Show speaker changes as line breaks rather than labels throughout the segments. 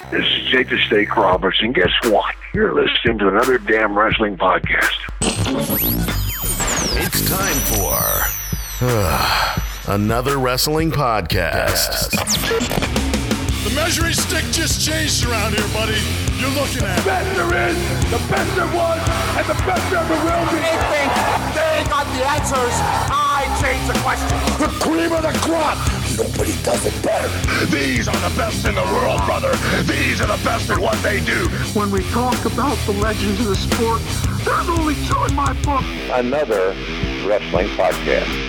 This is Jake the Snake Roberts, and guess what? You're listening to another damn wrestling podcast.
It's time for another wrestling podcast.
The measuring stick just changed around here, buddy. You're looking at
the best there is, the best there was, and the best there ever will be.
They got the answers. I change the questions.
The cream of the crop. Nobody does it better.
These are the best in the world, brother. These are the best at what they do.
When we talk about the legends of the sport, there's only two in my book.
Another wrestling podcast.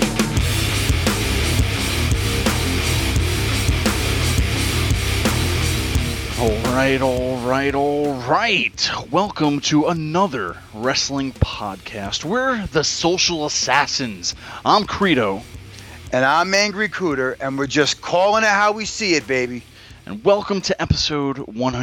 All right. Welcome to another wrestling podcast. We're the Social Assassins. I'm Credo.
And I'm Angry Cooter, and we're just calling it how we see it, baby.
And welcome to episode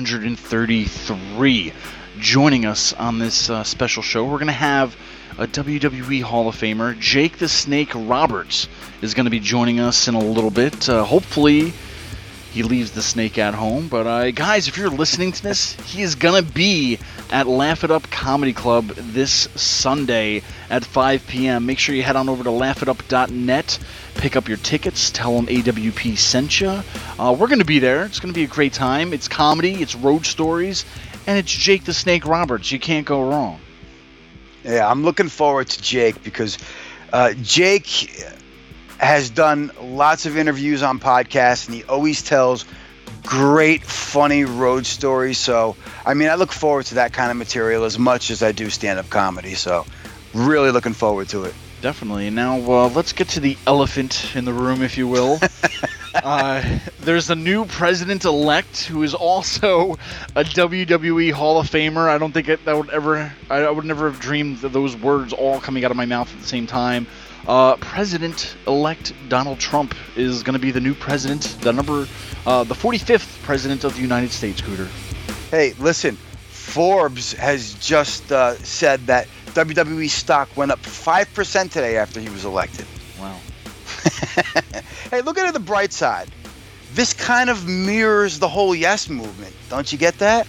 133. Joining us on this special show, we're going to have a WWE Hall of Famer, Jake the Snake Roberts, is going to be joining us in a little bit. Hopefully he leaves the snake at home. But guys, if you're listening to this, he is going to be at Laugh It Up Comedy Club this Sunday at 5 p.m. Make sure you head on over to laughitup.net, pick up your tickets, tell them AWP sent you. We're going to be there. It's going to be a great time. It's comedy, it's road stories, and it's Jake the Snake Roberts. You can't go wrong.
Yeah, I'm looking forward to Jake because Jake has done lots of interviews on podcasts, and he always tells great, funny road stories. So, I mean, I look forward to that kind of material as much as I do stand-up comedy. So, really looking forward to it.
Definitely. Now, let's get to the elephant in the room, if you will. There's a new president-elect who is also a WWE Hall of Famer. I don't think I would never have dreamed of those words all coming out of my mouth at the same time. President-elect Donald Trump is going to be the new president, the 45th president of the United States, Cooter.
Hey, listen, Forbes has just said that WWE stock went up 5% today after he was elected.
Wow.
Hey, look at the bright side. This kind of mirrors the whole Yes movement. Don't you get that?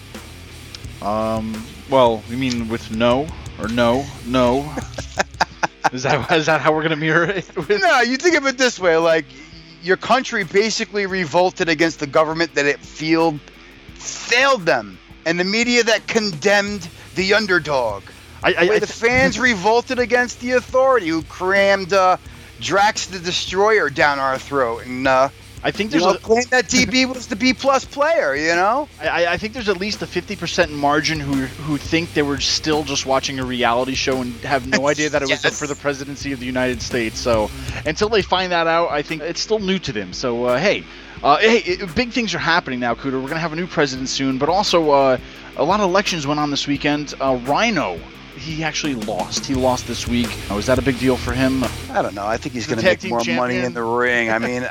Well, you mean with no? Or no? Is that how we're going to mirror it?
No, you think of it this way, like your country basically revolted against the government that it failed them, and the media that condemned the underdog. The fans revolted against the authority who crammed Drax the Destroyer down our throat, and
I think there's
claim that DB was the B+ player, you know?
I think there's at least a 50% margin who think they were still just watching a reality show and have no idea that it was up for the presidency of the United States. So until they find that out, I think it's still new to them. So hey, big things are happening now, Cooter. We're going to have a new president soon, but also a lot of elections went on this weekend. Rhino, he actually lost. He lost this week. Was that a big deal for him?
I don't know. I think he's going to make more money in the ring. I mean,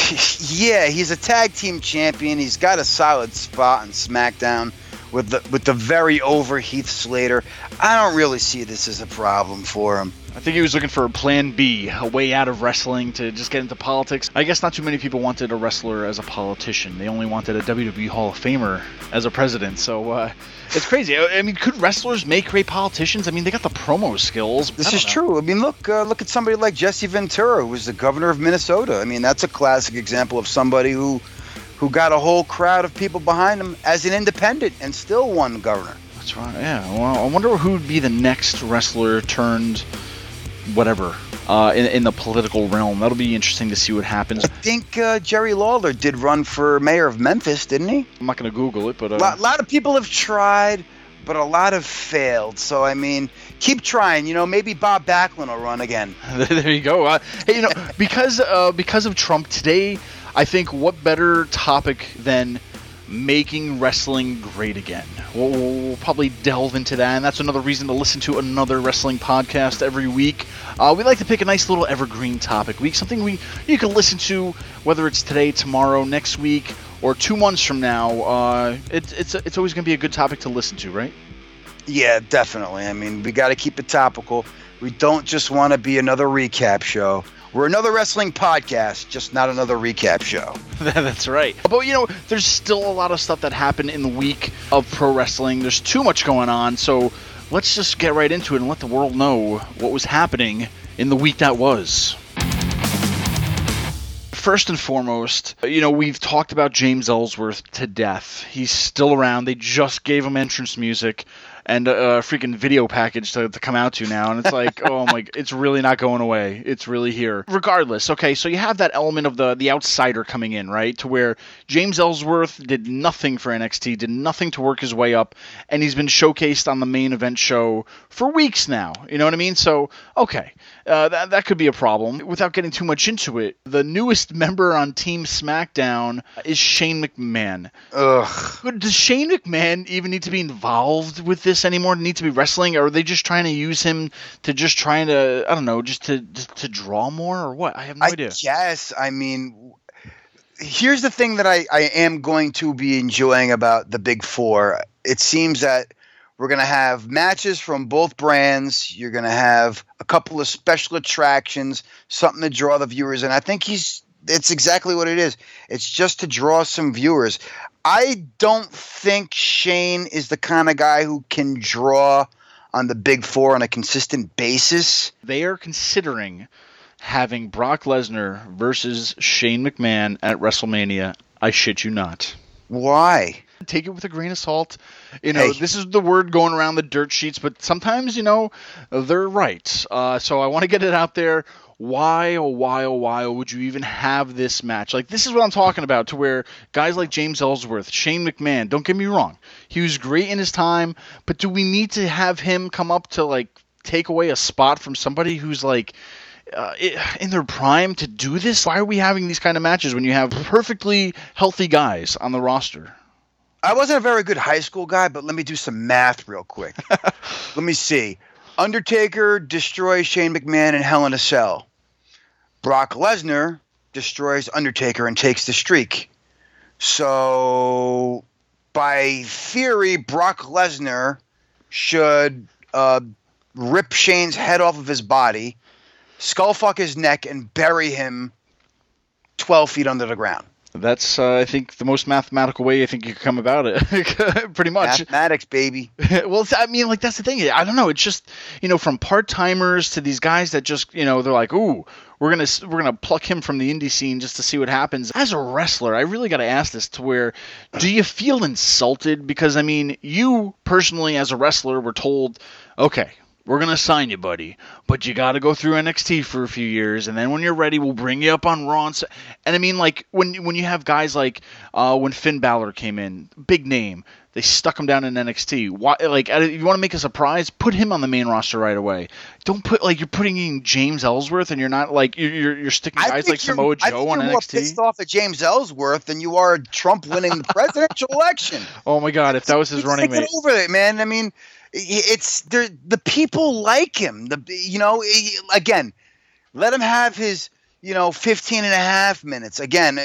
yeah, he's a tag team champion. He's got a solid spot on SmackDown with the very over Heath Slater. I don't really see this as a problem for him.
I think he was looking for a plan B, a way out of wrestling to just get into politics. I guess not too many people wanted a wrestler as a politician. They only wanted a WWE Hall of Famer as a president. So it's crazy. I mean, could wrestlers make great politicians? I mean, they got the promo skills.
This is true. I mean, look at somebody like Jesse Ventura, who was the governor of Minnesota. I mean, that's a classic example of somebody who got a whole crowd of people behind him as an independent and still won governor.
That's right. Yeah. Well, I wonder who would be the next wrestler turned whatever in the political realm. That'll be interesting to see what happens.
I think Jerry Lawler did run for mayor of Memphis, didn't he?
I'm not going to Google it, but
a lot of people have tried, but a lot have failed. So I mean, keep trying. You know, maybe Bob Backlund will run again.
There you go. Hey, you know, because of Trump today, I think what better topic than making wrestling great again. We'll probably delve into that, and that's another reason to listen to another wrestling podcast every week. We like to pick a nice little evergreen topic week, something you can listen to, whether it's today, tomorrow, next week, or 2 months from now. It's always going to be a good topic to listen to, right?
Yeah, definitely. I mean, we got to keep it topical. We don't just want to be another recap show. We're another wrestling podcast, just not another recap show.
That's right. But, there's still a lot of stuff that happened in the week of pro wrestling. There's too much going on, so let's just get right into it and let the world know what was happening in the week that was. First and foremost, we've talked about James Ellsworth to death. He's still around. They just gave him entrance music and a freaking video package to come out to now. And it's like, oh my, it's really not going away. It's really here. Regardless, okay, so you have that element of the outsider coming in, right? To where James Ellsworth did nothing for NXT, did nothing to work his way up, and he's been showcased on the main event show for weeks now. You know what I mean? So, okay, that could be a problem. Without getting too much into it, the newest member on Team SmackDown is Shane McMahon.
Ugh.
Does Shane McMahon even need to be involved with this anymore? Need to be wrestling, or are they just trying to use him to just trying to, I don't know, just to draw more, or what? I have no idea.
Yes, I mean, here's the thing that I am going to be enjoying about the Big Four. It seems that we're going to have matches from both brands. You're going to have a couple of special attractions, something to draw the viewers. And I think it's exactly what it is. It's just to draw some viewers. I don't think Shane is the kind of guy who can draw on the Big Four on a consistent basis.
They are considering having Brock Lesnar versus Shane McMahon at WrestleMania. I shit you not.
Why?
Take it with a grain of salt. This is the word going around the dirt sheets, but sometimes, they're right. So I want to get it out there. Why, oh why would you even have this match? Like, this is what I'm talking about, to where guys like James Ellsworth, Shane McMahon, don't get me wrong, he was great in his time, but do we need to have him come up to, like, take away a spot from somebody who's, like, in their prime to do this? Why are we having these kind of matches when you have perfectly healthy guys on the roster?
I wasn't a very good high school guy, but let me do some math real quick. Let me see. Undertaker destroys Shane McMahon in Hell in a Cell. Brock Lesnar destroys Undertaker and takes the streak. So, by theory, Brock Lesnar should rip Shane's head off of his body, skullfuck his neck, and bury him 12 feet under the ground.
That's, I think, the most mathematical way I think you could come about it, pretty much.
Mathematics, baby.
Well, I mean, like, that's the thing. I don't know. It's just, from part-timers to these guys that just, they're like, ooh, we're gonna pluck him from the indie scene just to see what happens. As a wrestler, I really got to ask this, to where, do you feel insulted? Because, I mean, you personally, as a wrestler, were told, okay, we're going to sign you, buddy, but you got to go through NXT for a few years, and then when you're ready, we'll bring you up on Raw. And I mean, like, when you have guys like when Finn Balor came in, big name, they stuck him down in NXT. Why, like, if you want to make a surprise, put him on the main roster right away. Don't put, like, you're putting in James Ellsworth, and you're not, like, you're sticking guys like Samoa Joe on NXT.
You're more pissed off at James Ellsworth than you are Trump winning the presidential election.
Oh my God, if that was his running mate.
Get over it, man. I mean, it's the people like him. Again, let him have his 15 and a half minutes. Again,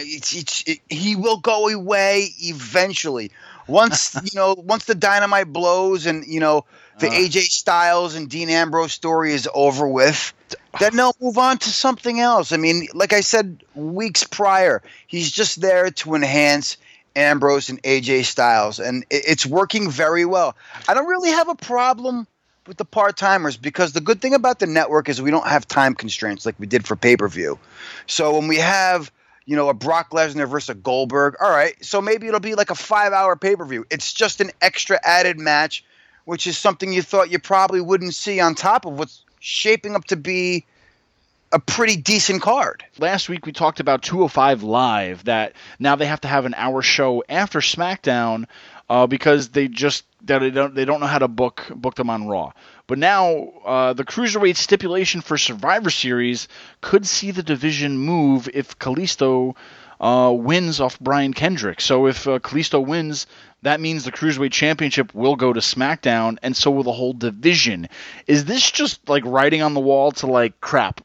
he will go away eventually. Once once the dynamite blows and the AJ Styles and Dean Ambrose story is over with, then they'll move on to something else. I mean, like I said weeks prior, he's just there to enhance Ambrose and AJ Styles, and it's working very well. I don't really have a problem with the part-timers, because the good thing about the network is we don't have time constraints like we did for pay-per-view. So when we have a Brock Lesnar versus a Goldberg, all right, so maybe it'll be like a 5-hour pay-per-view. It's just an extra added match, which is something you thought you probably wouldn't see on top of what's shaping up to be a pretty decent card.
Last week we talked about 205 Live, that now they have to have an hour show after SmackDown because they don't know how to book them on Raw. But now the Cruiserweight stipulation for Survivor Series could see the division move if Kalisto wins off Brian Kendrick. So if Kalisto wins, that means the Cruiserweight Championship will go to SmackDown, and so will the whole division. Is this just like writing on the wall to, like, crap,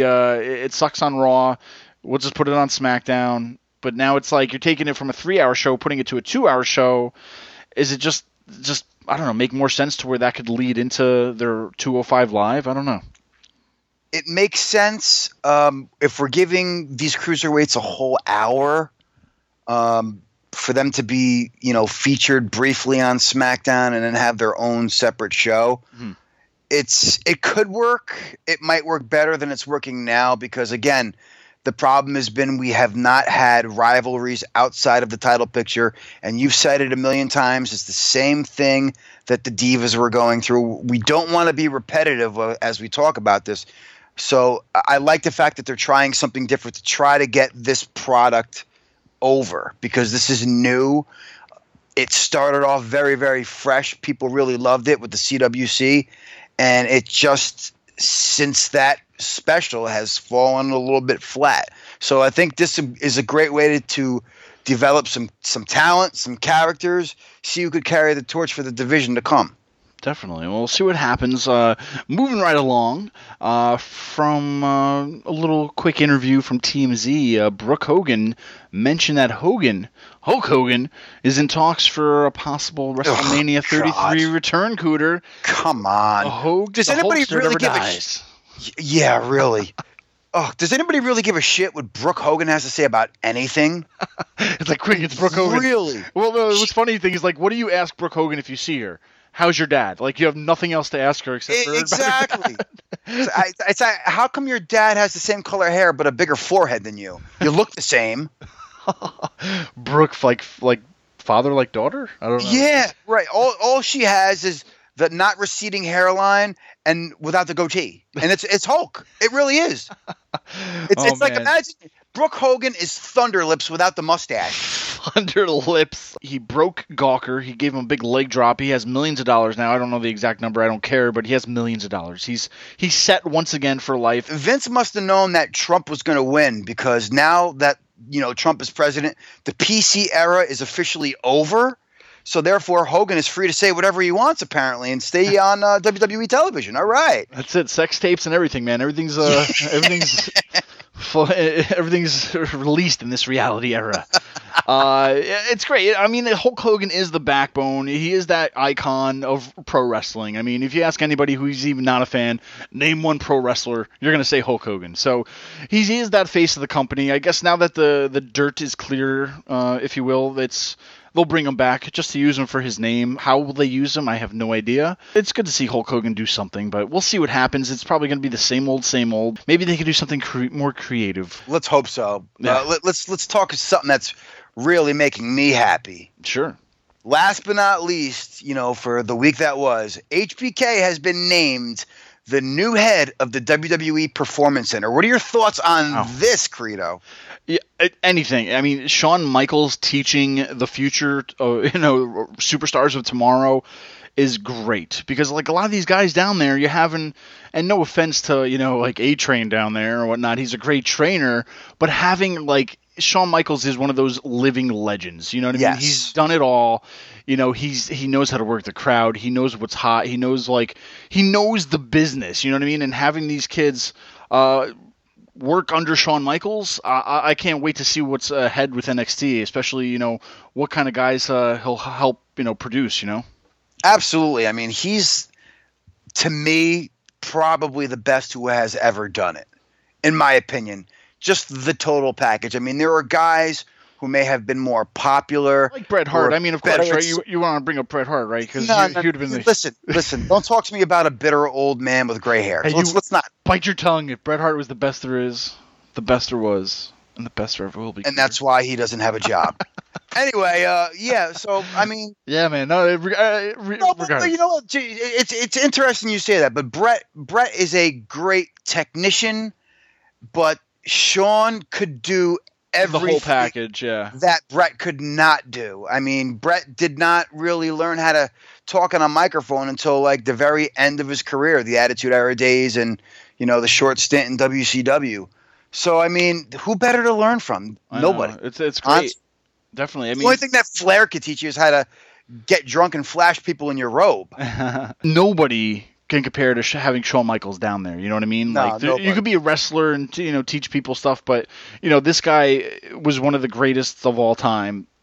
it sucks on Raw, we'll just put it on SmackDown? But now it's like you're taking it from a 3-hour show, putting it to a 2-hour show. Is it just I don't know, make more sense to where that could lead into their 205 Live? I don't know.
it makes sense if we're giving these cruiserweights a whole hour for them to be, featured briefly on SmackDown and then have their own separate show. Mm-hmm. It could work. It might work better than it's working now because, again, the problem has been we have not had rivalries outside of the title picture, and you've said it a million times. It's the same thing that the Divas were going through. We don't want to be repetitive as we talk about this. So I like the fact that they're trying something different to try to get this product over because this is new. It started off very, very fresh. People really loved it with the CWC, and it just since that special has fallen a little bit flat. So I think this is a great way to develop some talent, some characters, see who could carry the torch for the division to come.
Definitely. We'll see what happens. Moving right along from a little quick interview from TMZ, Brooke Hogan mentioned that Hulk Hogan, is in talks for a possible WrestleMania 33 return, Cooter.
Come on. Does anybody really give a shit? Yeah, really. Does anybody really give a shit what Brooke Hogan has to say about anything?
It's like, quick, it's Brooke Hogan.
Really?
Well, no, what's funny thing is, like, what do you ask Brooke Hogan if you see her? How's your dad? Like, you have nothing else to ask her except for
exactly. It's how come your dad has the same color hair but a bigger forehead than you? You look the same.
Brooke, like father, like daughter? I don't know.
Yeah, right. All she has is the not receding hairline and without the goatee, and it's Hulk. It really is. It's like, imagine Brooke Hogan is Thunder Lips without the mustache.
Thunder Lips. He broke Gawker. He gave him a big leg drop. He has millions of dollars now. I don't know the exact number. I don't care, but he has millions of dollars. He's set once again for life.
Vince must have known that Trump was going to win because now that Trump is president, the PC era is officially over. So therefore, Hogan is free to say whatever he wants, apparently, and stay on WWE television. All right,
that's it. Sex tapes and everything, man. Everything's released in this reality era. It's great. I mean, Hulk Hogan is the backbone. He is that icon of pro wrestling. I mean, if you ask anybody who's even not a fan, name one pro wrestler, you're going to say Hulk Hogan. So he is that face of the company. I guess now that the dirt is clear, if you will, they'll bring him back just to use him for his name. How will they use him? I have no idea. It's good to see Hulk Hogan do something, but we'll see what happens. It's probably going to be the same old. Maybe they could do something more creative.
Let's hope so. Yeah. Let's talk something that's really making me happy.
Sure.
Last but not least, for the week that was, HBK has been named the new head of the WWE Performance Center. What are your thoughts on this, Credo?
Yeah, anything. I mean, Shawn Michaels teaching the future, superstars of tomorrow is great because, like, a lot of these guys down there, you're having, and no offense to, like A-Train down there or whatnot, he's a great trainer, but having, like, Shawn Michaels is one of those living legends. You know what I mean?
Yes.
He's done it all. He knows how to work the crowd. He knows what's hot. He knows the business. You know what I mean? And having these kids work under Shawn Michaels, I can't wait to see what's ahead with NXT, especially, what kind of guys he'll help, produce,
Absolutely. I mean, he's, to me, probably the best who has ever done it, in my opinion. Just the total package. I mean, there are guys who may have been more popular.
Like Bret Hart. I mean, of course, right? You want to bring up Bret Hart, right? Because you'd have been
Listen. Don't talk to me about a bitter old man with gray hair. Hey, let's not.
Bite your tongue. If Bret Hart was the best there is, the best there was, and the best there ever will be.
And that's why he doesn't have a job. Anyway, yeah. So I mean,
yeah, man.
But you know what? It's interesting you say that. But Bret is a great technician, but Shawn could do everything
the whole package, yeah,
that Bret could not do. I mean, Bret did not really learn how to talk on a microphone until like the very end of his career, the Attitude Era days, and the short stint in WCW. So I mean, who better to learn from? Nobody.
It's great. Definitely. I mean,
the only thing that Flair could teach you is how to get drunk and flash people in your robe.
Nobody can compare to having Shawn Michaels down there. You know what I mean?
No,
you could be a wrestler and teach people stuff, but this guy was one of the greatest of all time.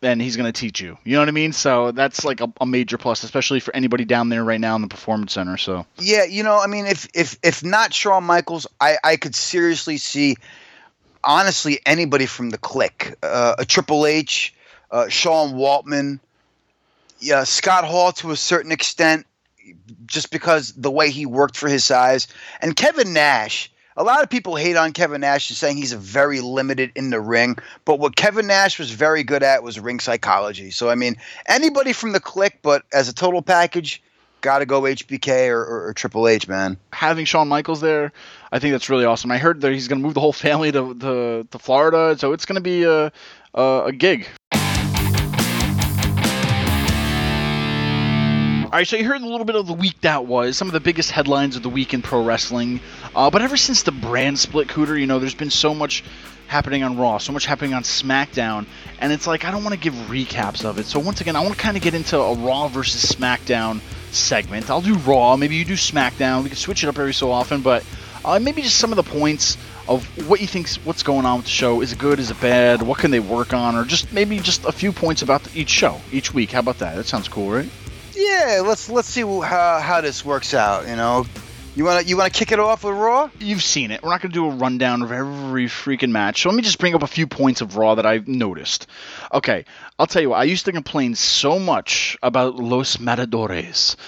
and he's going to teach you. You know what I mean? So that's like a major plus, especially for anybody down there right now in the Performance Center. So
yeah, I mean, if not Shawn Michaels, I could seriously see, honestly, anybody from the Clique, a Triple H, Sean Waltman, Scott Hall to a certain extent, just because the way he worked for his size, and Kevin Nash. A lot of people hate on Kevin Nash and saying he's very limited in the ring, but what Kevin Nash was very good at was ring psychology. So, I mean, anybody from the Clique, but as a total package, got to go HBK or Triple H, man.
Having Shawn Michaels there, I think that's really awesome. I heard that he's going to move the whole family to Florida, so it's going to be a gig. All right, so you heard a little bit of the week that was, some of the biggest headlines of the week in pro wrestling. But ever since the brand split, Cooter, there's been so much happening on Raw, so much happening on SmackDown, and it's like I don't want to give recaps of it. So once again, I want to kind of get into a Raw versus SmackDown segment. I'll do Raw, maybe you do SmackDown. We can switch it up every so often, but maybe just some of the points of what you think's what's going on with the show. Is it good? Is it bad? What can they work on? Or just maybe just a few points about each show, each week. How about that? That sounds cool, right?
Yeah, let's see how this works out. You wanna kick it off with Raw?
You've seen it. We're not gonna do a rundown of every freaking match. So let me just bring up a few points of Raw that I've noticed. Okay, I'll tell you what. I used to complain so much about Los Matadores.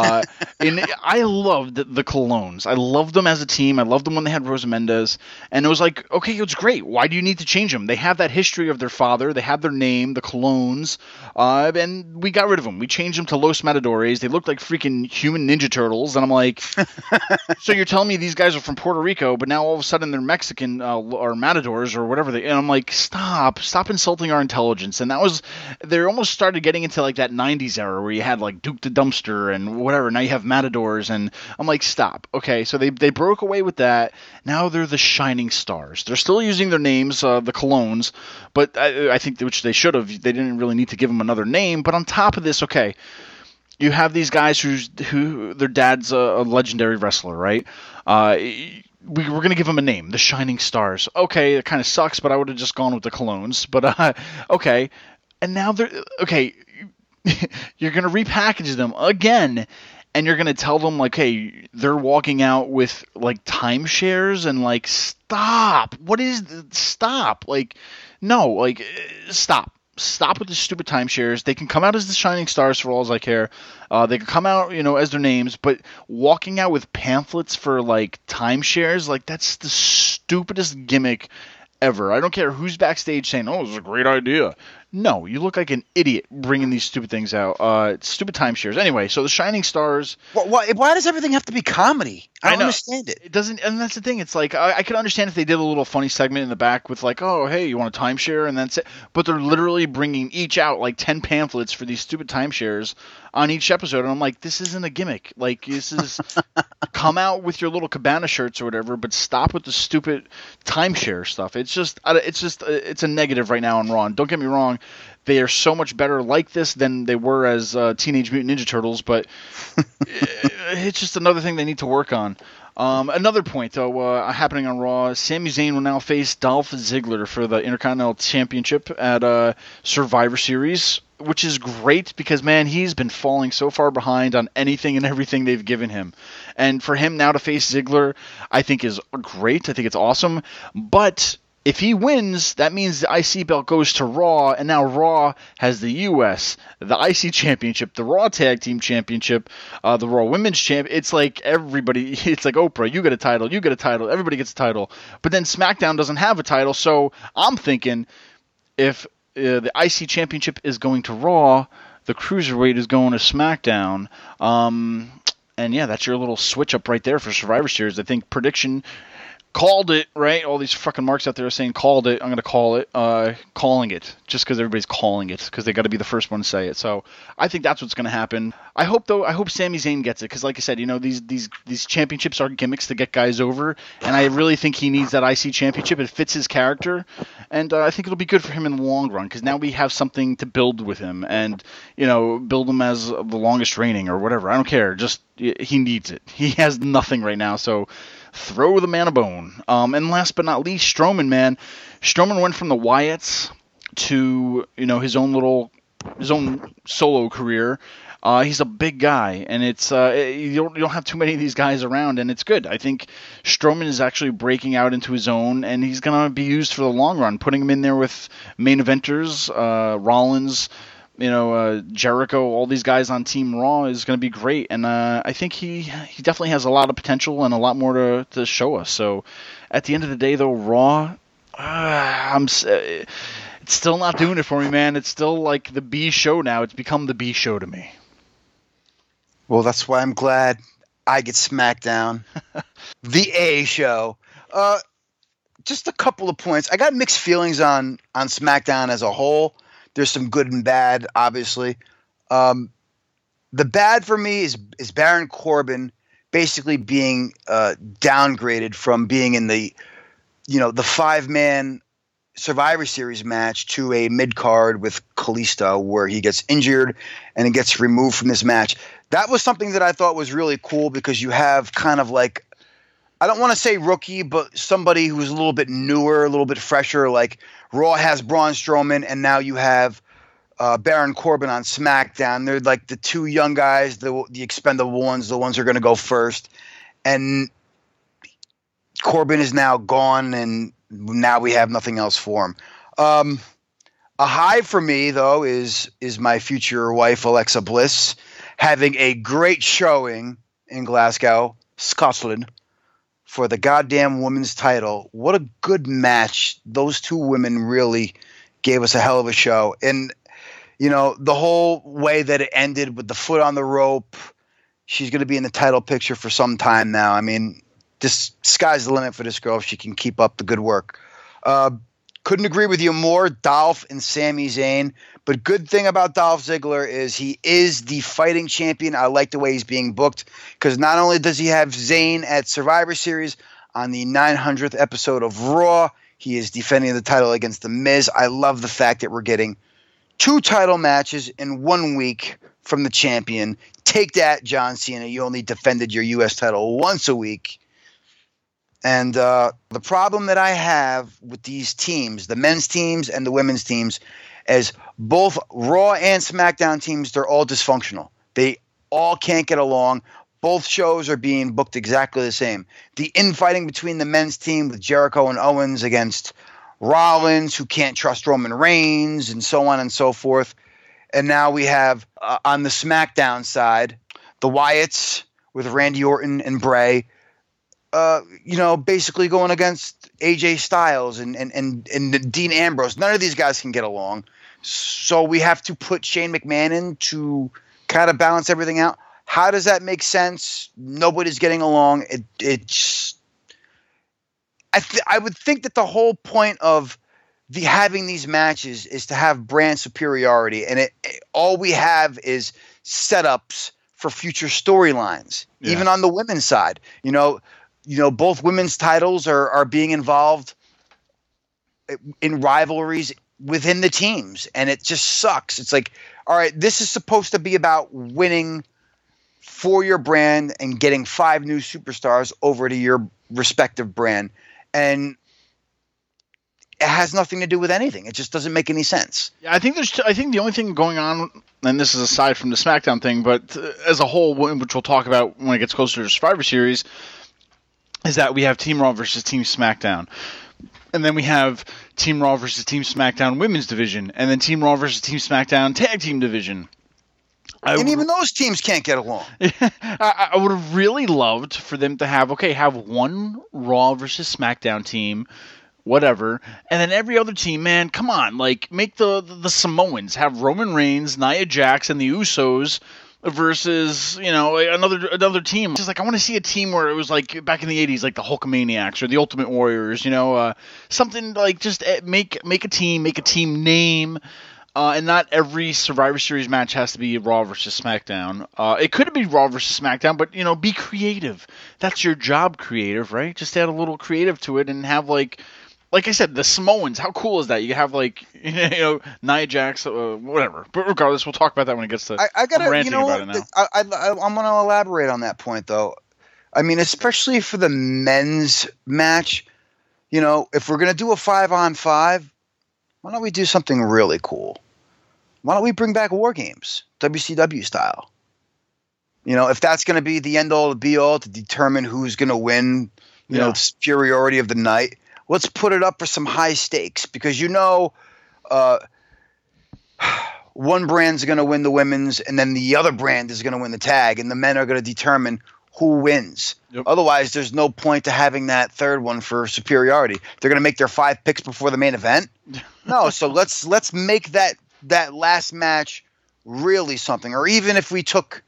And I loved the Colognes. I loved them as a team. I loved them when they had Rosa Mendez. And it was like, okay, it's great. Why do you need to change them? They have that history of their father. They have their name, the Colognes. And we got rid of them. We changed them to Los Matadores. They looked like freaking human Ninja Turtles. And I'm like, so you're telling me these guys are from Puerto Rico, but now all of a sudden they're Mexican or Matadors or whatever. And I'm like, stop insulting our intelligence. And they almost started getting into like that 90s era where you had like Duke the Dumpster and whatever. Now you have Matadors, and I'm like, stop. Okay, so they broke away with that. Now they're the Shining Stars. They're still using their names, the Colognes, but I think which they should have. They didn't really need to give them another name. But on top of this, okay, you have these guys who their dad's a legendary wrestler, right? We're going to give them a name, the Shining Stars. Okay, it kind of sucks, but I would have just gone with the Colognes. But, okay. And now they're... Okay, you're going to repackage them again, and you're going to tell them, like, hey, they're walking out with, like, timeshares, and, like, stop. What is... Stop. Like, no, like, stop. Stop with the stupid timeshares. They can come out as the Shining Stars for all as I care. They can come out, as their names, but walking out with pamphlets for like timeshares, like that's the stupidest gimmick ever. I don't care who's backstage saying, "Oh, this is a great idea." No, you look like an idiot bringing these stupid things out. Stupid timeshares. Anyway, so the Shining Stars.
Why does everything have to be comedy? I don't understand it.
It doesn't, and that's the thing. It's like I could understand if they did a little funny segment in the back with like, "Oh, hey, you want a timeshare?" and that's it. But they're literally bringing each out like 10 pamphlets for these stupid timeshares on each episode, and I'm like, this isn't a gimmick. Like, this is come out with your little Cabana shirts or whatever, but stop with the stupid timeshare stuff. It's a negative right now on Raw. And don't get me wrong. They are so much better like this than they were as Teenage Mutant Ninja Turtles, but it's just another thing they need to work on. Another point, though, happening on Raw, Sami Zayn will now face Dolph Ziggler for the Intercontinental Championship at Survivor Series, which is great because, man, he's been falling so far behind on anything and everything they've given him. And for him now to face Ziggler, I think is great. I think it's awesome. But if he wins, that means the IC belt goes to Raw, and now Raw has the US, the IC Championship, the Raw Tag Team Championship, the Raw Women's Champ. It's like everybody, it's like Oprah, you get a title, everybody gets a title. But then SmackDown doesn't have a title, so I'm thinking if the IC Championship is going to Raw, the Cruiserweight is going to SmackDown. And yeah, that's your little switch up right there for Survivor Series. I think prediction... Called it, right? All these fucking marks out there are saying called it. I'm going to call it. Calling it. Just because everybody's calling it. Because they got to be the first one to say it. So I think that's what's going to happen. I hope Sami Zayn gets it. Because like I said, these championships are gimmicks to get guys over. And I really think he needs that IC championship. It fits his character. And I think it'll be good for him in the long run. Because now we have something to build with him. And, build him as the longest reigning or whatever. I don't care. Just, he needs it. He has nothing right now. So... throw the man a bone. And last but not least, Strowman, man. Strowman went from the Wyatts to his own solo career. He's a big guy, and it's you don't have too many of these guys around, and it's good. I think Strowman is actually breaking out into his own, and he's gonna be used for the long run. Putting him in there with main eventers, Rollins, Jericho, all these guys on Team Raw is gonna be great, and I think he definitely has a lot of potential and a lot more to show us. So, at the end of the day, though, Raw, it's still not doing it for me, man. It's still like the B show now. It's become the B show to me.
Well, that's why I'm glad I get SmackDown, the A show. Just a couple of points. I got mixed feelings on SmackDown as a whole. There's some good and bad, obviously. The bad for me is Baron Corbin basically being downgraded from being in the 5-man Survivor Series match to a mid-card with Kalisto, where he gets injured and he gets removed from this match. That was something that I thought was really cool, because you have kind of like, I don't want to say rookie, but somebody who's a little bit newer, a little bit fresher. Like Raw has Braun Strowman, and now you have Baron Corbin on SmackDown. They're like the two young guys, the expendable ones, the ones who are going to go first. And Corbin is now gone, and now we have nothing else for him. A high for me, though, is my future wife, Alexa Bliss, having a great showing in Glasgow, Scotland, for the goddamn women's title. What a good match. Those two women really gave us a hell of a show. And, the whole way that it ended with the foot on the rope, she's going to be in the title picture for some time now. I mean, this sky's the limit for this girl if she can keep up the good work. Couldn't agree with you more, Dolph and Sami Zayn. But good thing about Dolph Ziggler is he is the fighting champion. I like the way he's being booked, because not only does he have Zayn at Survivor Series on the 900th episode of Raw, he is defending the title against The Miz. I love the fact that we're getting 2 title matches in 1 week from the champion. Take that, John Cena. You only defended your U.S. title once a week. And the problem that I have with these teams, the men's teams and the women's teams, is both Raw and SmackDown teams, they're all dysfunctional. They all can't get along. Both shows are being booked exactly the same. The infighting between the men's team with Jericho and Owens against Rollins, who can't trust Roman Reigns, and so on and so forth. And now we have, on the SmackDown side, the Wyatts with Randy Orton and Bray, basically going against AJ Styles and Dean Ambrose. None of these guys can get along. So we have to put Shane McMahon in to kind of balance everything out. How does that make sense? Nobody's getting along. I would think that the whole point of having these matches is to have brand superiority, and all we have is setups for future storylines. Yeah. Even on the women's side, both women's titles are being involved in rivalries within the teams, and it just sucks. It's like, all right, this is supposed to be about winning for your brand and getting 5 new superstars over to your respective brand, and it has nothing to do with anything. It just doesn't make any sense.
Yeah, I think the only thing going on, and this is aside from the SmackDown thing, but as a whole, which we'll talk about when it gets closer to Survivor Series, is that we have Team Raw versus Team SmackDown. And then we have Team Raw versus Team SmackDown Women's Division. And then Team Raw versus Team SmackDown Tag Team Division.
And even those teams can't get along.
I would have really loved for them to have one Raw versus SmackDown team, whatever. And then every other team, man, come on. Like, make the Samoans. Have Roman Reigns, Nia Jax, and the Usos versus, another team. Just like, I want to see a team where it was like back in the 80s, like the Hulkamaniacs or the Ultimate Warriors, something like just make a team name, and not every Survivor Series match has to be Raw versus SmackDown. It could be Raw versus SmackDown, but, be creative. That's your job, creative, right? Just add a little creative to it and have like I said, the Samoans, how cool is that? You have Nia Jax, whatever. But regardless, we'll talk about that when it gets to.
I'm going to elaborate on that point, though. I mean, especially for the men's match, if we're going to do a 5-on-5, why don't we do something really cool? Why don't we bring back War Games, WCW style? You know, if that's going to be the end-all, the be-all to determine who's going to win, you know, the superiority of the night, let's put it up for some high stakes because one brand's going to win the women's and then the other brand is going to win the tag, and the men are going to determine who wins. Yep. Otherwise, there's no point to having that third one for superiority. They're going to make their 5 picks before the main event? No, so let's make that last match really something. Or even if we took,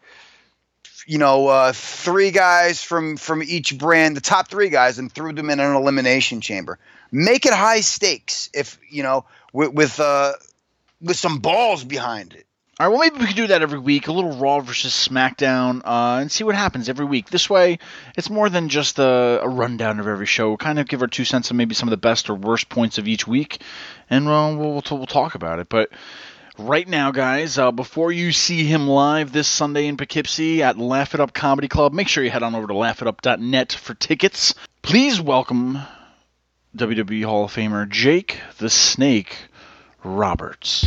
3 guys from each brand, the top 3 guys, and threw them in an elimination chamber. Make it high stakes if, with some balls behind it.
All right, well, maybe we could do that every week, a little Raw versus SmackDown, and see what happens every week. This way, it's more than just a rundown of every show. We'll kind of give our 2 cents on maybe some of the best or worst points of each week, and we'll talk about it. But right now, guys, before you see him live this Sunday in Poughkeepsie at Laugh It Up Comedy Club, make sure you head on over to laughitup.net for tickets. Please welcome WWE Hall of Famer Jake the Snake Roberts.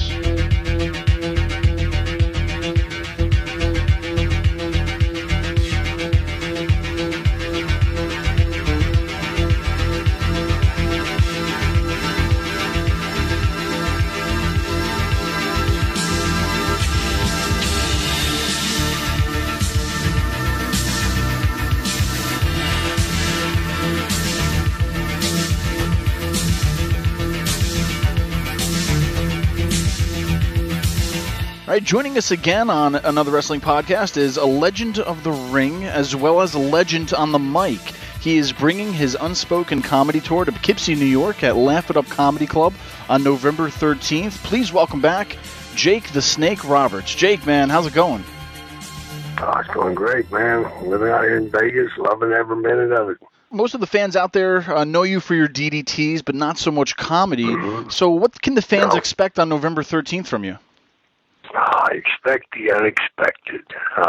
All right, joining us again on another wrestling podcast is a legend of the ring as well as a legend on the mic. He is bringing his unspoken comedy tour to Poughkeepsie, New York at Laugh It Up Comedy Club on November 13th. Please welcome back Jake the Snake Roberts. Jake, man, how's it going?
Oh, it's going great, man. Living out here in Vegas, loving every minute of it.
Most of the fans out there know you for your DDTs, but not so much comedy. Mm-hmm. So what can the fans expect on November 13th from you?
I expect the unexpected.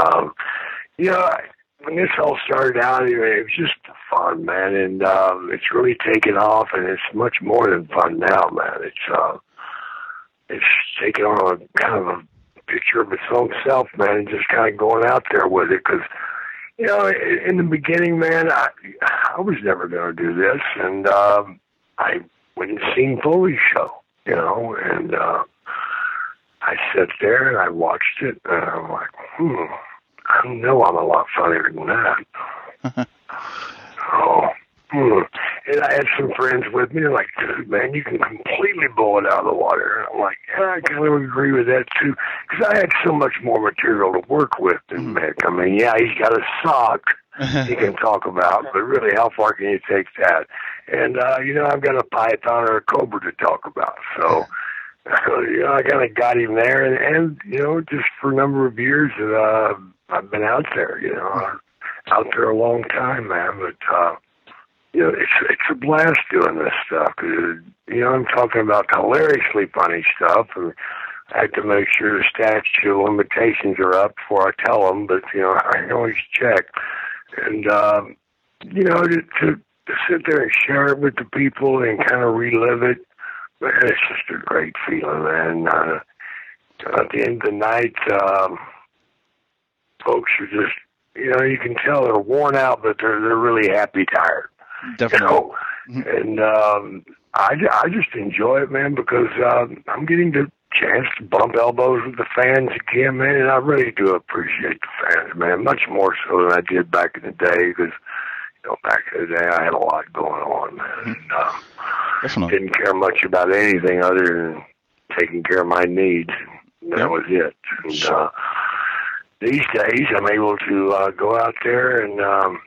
When this all started out, it was just fun, man, and it's really taken off, and it's much more than fun now, man. It's taken on a kind of a picture of its own self, man, and just kind of going out there with it, because, in the beginning, man, I was never going to do this, and I went and seen Foley's show, and I sat there and I watched it, and I'm like, I know I'm a lot funnier than that. And I had some friends with me, they're like, dude, man, you can completely blow it out of the water. And I'm like, yeah, I kind of agree with that, too, because I had so much more material to work with than Mick. I mean, yeah, he's got a sock he can talk about, but really, how far can you take that? And, I've got a python or a cobra to talk about, so... I kind of got him there, and just for a number of years, I've been out there, out there a long time, man. But it's a blast doing this stuff. I'm talking about hilariously funny stuff, and I have to make sure the statute of limitations are up before I tell them. But I can always check, and to sit there and share it with the people and kind of relive it. Man, it's just a great feeling, man. At the end of the night, folks are just, you can tell they're worn out, but they're really happy, tired.
Definitely.
And I just enjoy it, man, because I'm getting the chance to bump elbows with the fans again, man, and I really do appreciate the fans, man, much more so than I did back in the day, because, back in the day I had a lot going on, man. And, didn't care much about anything other than taking care of my needs. That was it. And these days, I'm able to go out there and,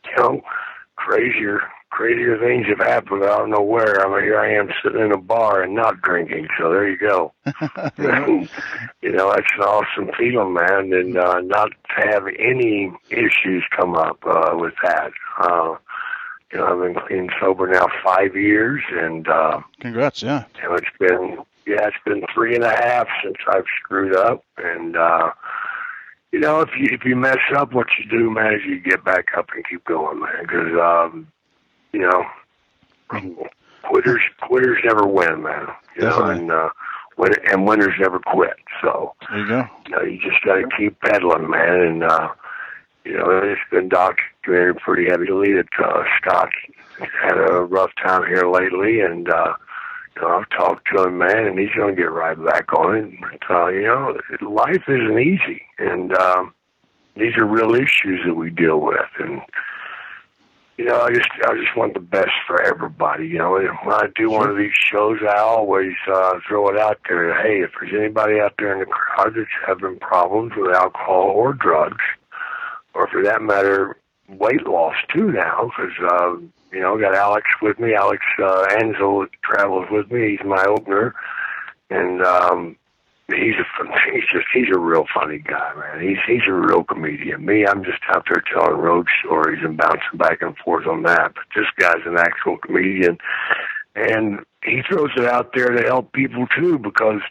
crazier things have happened out of nowhere. I mean, here I am sitting in a bar and not drinking, so there you go. That's an awesome feeling, man, and not to have any issues come up with that. I've been clean and sober now 5 years, and
congrats, yeah.
It's been 3.5 since I've screwed up, and if you mess up, what you do, man, is you get back up and keep going, man, because quitters never win, man. You
Definitely.
know, and winners never quit. So
There you go.
you just got to keep pedaling, man. And it's been documented pretty heavily that Scott had a rough time here lately, and I've talked to him, man, and he's going to get right back on it. But, life isn't easy, and these are real issues that we deal with, and I just want the best for everybody. When I do one of these shows, I always throw it out there. Hey, if there's anybody out there in the crowd that's having problems with alcohol or drugs, or for that matter, weight loss too now, because I got Alex with me. Alex Ansel travels with me. He's my opener, and he's a real funny guy, man. He's a real comedian. Me, I'm just out there telling road stories and bouncing back and forth on that. But this guy's an actual comedian, and he throws it out there to help people too. Because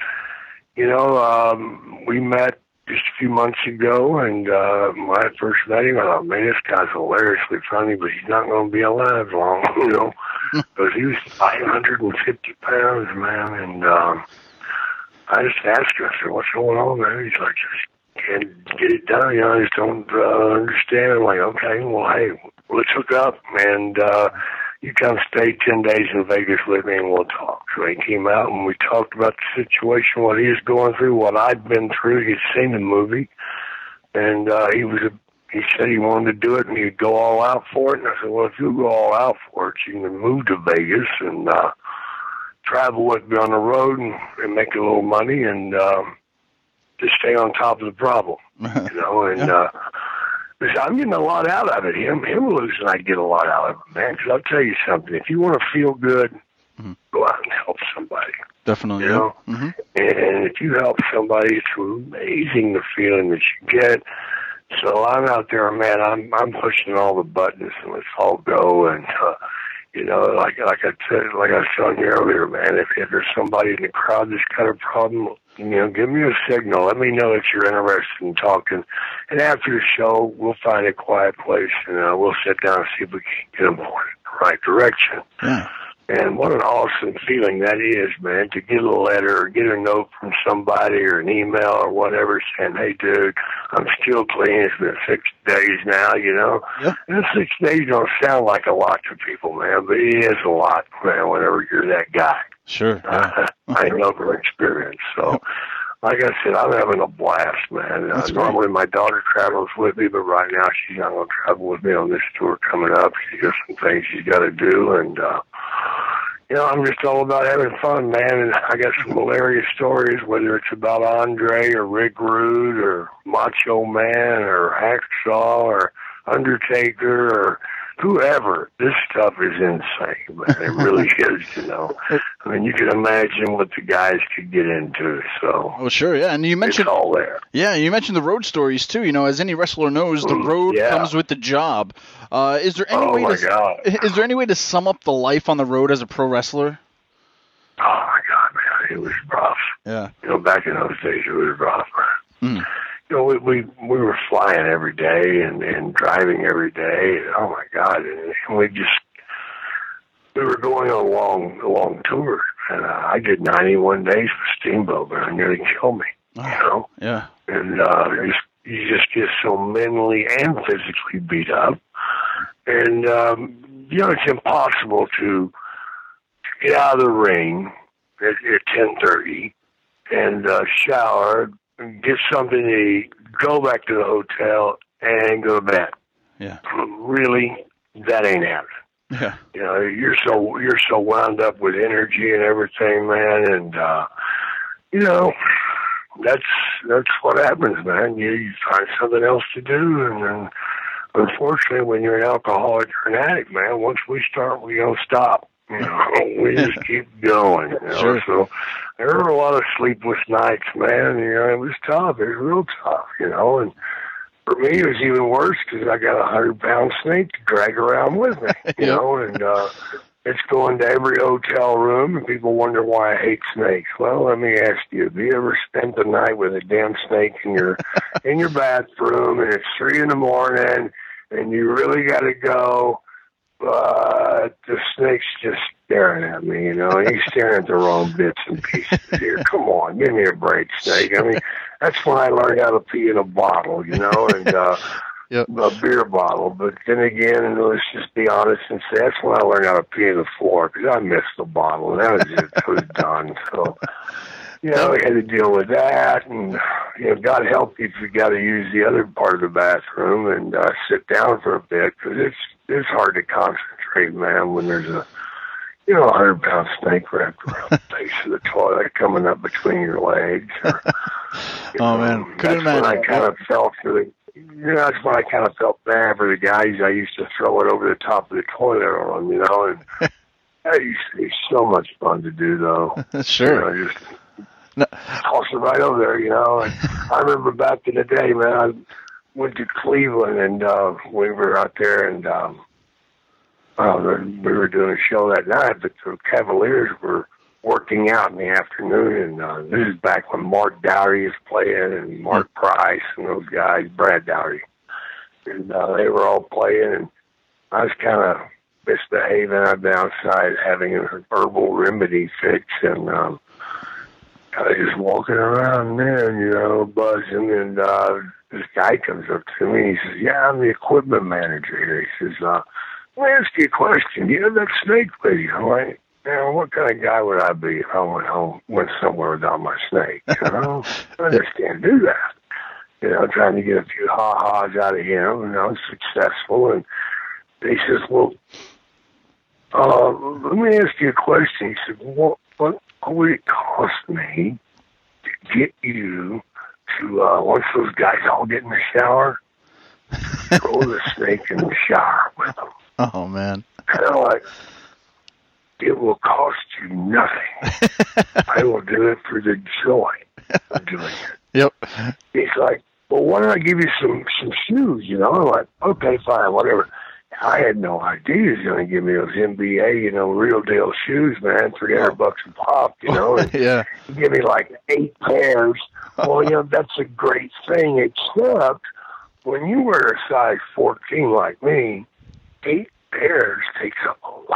we met just a few months ago, and when I first met him, I thought, man, this guy's hilariously funny, but he's not going to be alive long, because he was 550 pounds, man, and I just asked him, I said, what's going on, man? He's like, just can't get it done, I just don't understand. I'm like, okay, well, hey, let's hook up, and you come stay 10 days in Vegas with me, and we'll talk. So he came out, and we talked about the situation, what he was going through, what I'd been through. He'd seen the movie, and he said he wanted to do it, and he'd go all out for it. And I said, well, if you go all out for it, you can move to Vegas and travel with me on the road and make a little money and just stay on top of the problem, because I'm getting a lot out of it. Him losing, I get a lot out of it, man. Because I'll tell you something. If you want to feel good, go out and help somebody.
Definitely.
And if you help somebody, it's amazing the feeling that you get. So I'm out there, man. I'm pushing all the buttons, and let's all go. And like I was telling you earlier, man. If there's somebody in the crowd that's got a problem, give me a signal. Let me know that you're interested in talking. And after the show, we'll find a quiet place and we'll sit down and see if we can get them pointed in the right direction.
Yeah.
And what an awesome feeling that is, man, to get a letter or get a note from somebody or an email or whatever saying, hey, dude, I'm still clean. It's been 6 days now,
Yeah.
And 6 days don't sound like a lot to people, man, but it is a lot, man, whenever you're that guy.
Sure. Yeah.
I know from experience. So, like I said, I'm having a blast, man. Normally my daughter travels with me, but right now she's not going to travel with me on this tour coming up. She's got some things she's got to do, and I'm just all about having fun, man. And I got some hilarious stories, whether it's about Andre or Rick Rude or Macho Man or Hacksaw or Undertaker or whoever. This stuff is insane, man. It really is, I mean, you can imagine what the guys could get into. So,
well, sure, yeah. And you mentioned
it's all there.
Yeah, you mentioned the road stories too. As any wrestler knows, the road comes with the job. Is there any way to sum up the life on the road as a pro wrestler?
Oh my God, man, it was rough.
Yeah.
Back in those days, it was rough.
Mm.
We were flying every day and driving every day. And, oh my God, and we were going on long tours. And I did 91 days with Steamboat, and it nearly killed me.
Yeah.
And you just get so mentally and physically beat up. And, it's impossible to get out of the ring at 10:30 and shower, get something to eat, go back to the hotel, and go to bed.
Yeah. Really,
that ain't happening.
Yeah.
You're so wound up with energy and everything, man, and that's what happens, man. You find something else to do, and then unfortunately, when you're an alcoholic or an addict, man, once we start, we don't stop. We just keep going.
Sure.
So there were a lot of sleepless nights, man. It was tough. It was real tough. And for me, it was even worse because I got a 100-pound snake to drag around with me. And it's going to every hotel room, and people wonder why I hate snakes. Well, let me ask you: have you ever spent the night with a damn snake in your bathroom, and it's 3 a.m, and you really got to go? But the snake's just staring at me, you know, and he's staring at the wrong bits and pieces here. Come on, give me a break, Snake. I mean, that's when I learned how to pee in a bottle, you know, and a beer bottle. But then again, and let's just be honest and say that's when I learned how to pee in the floor, because I missed the bottle, and that was it. It was done. So, you know, we had to deal with that, and, you know, God help you if you got to use the other part of the bathroom and sit down for a bit, because it's hard to concentrate, man, when there's a, you know, 100-pound snake wrapped around the base of the toilet coming up between your legs. Or,
man, couldn't imagine.
I kind of felt for the, you know, that's when I kind of felt bad for the guys I used to throw it over the top of the toilet on, you know, and that used to be so much fun to do, though.
Sure.
You know, just toss it right over there, you know. And I remember back in the day, man, I went to Cleveland, and we were out there, and we were doing a show that night, but the Cavaliers were working out in the afternoon, and this is back when Mark Dowdy was playing, and Mark Price, and those guys, Brad Dowdy, and they were all playing, and I was kind of misbehaving. I'd been outside having an herbal remedy fix, and I was just walking around there, you know, buzzing, and this guy comes up to me, and he says, yeah, I'm the equipment manager here. He says, let me ask you a question. Do you have that snake with you? I'm like, now, what kind of guy would I be if I went somewhere without my snake? You know, I just can't do that. You know, trying to get a few ha-has out of him, and I was successful, and he says, well, let me ask you a question. He said, what would it cost me to get you to, once those guys all get in the shower, throw the snake in the shower with them?
Oh, man.
And I'm like, it will cost you nothing. I will do it for the joy of doing it.
Yep.
He's like, well, why don't I give you some shoes, you know? I'm like, okay, fine, whatever. I had no idea he was going to give me those NBA, you know, real deal shoes, man, $300 a pop, you know. And
yeah.
He gave me like 8 pairs. Well, you know, that's a great thing, except when you wear a size 14 like me, 8 pairs takes up a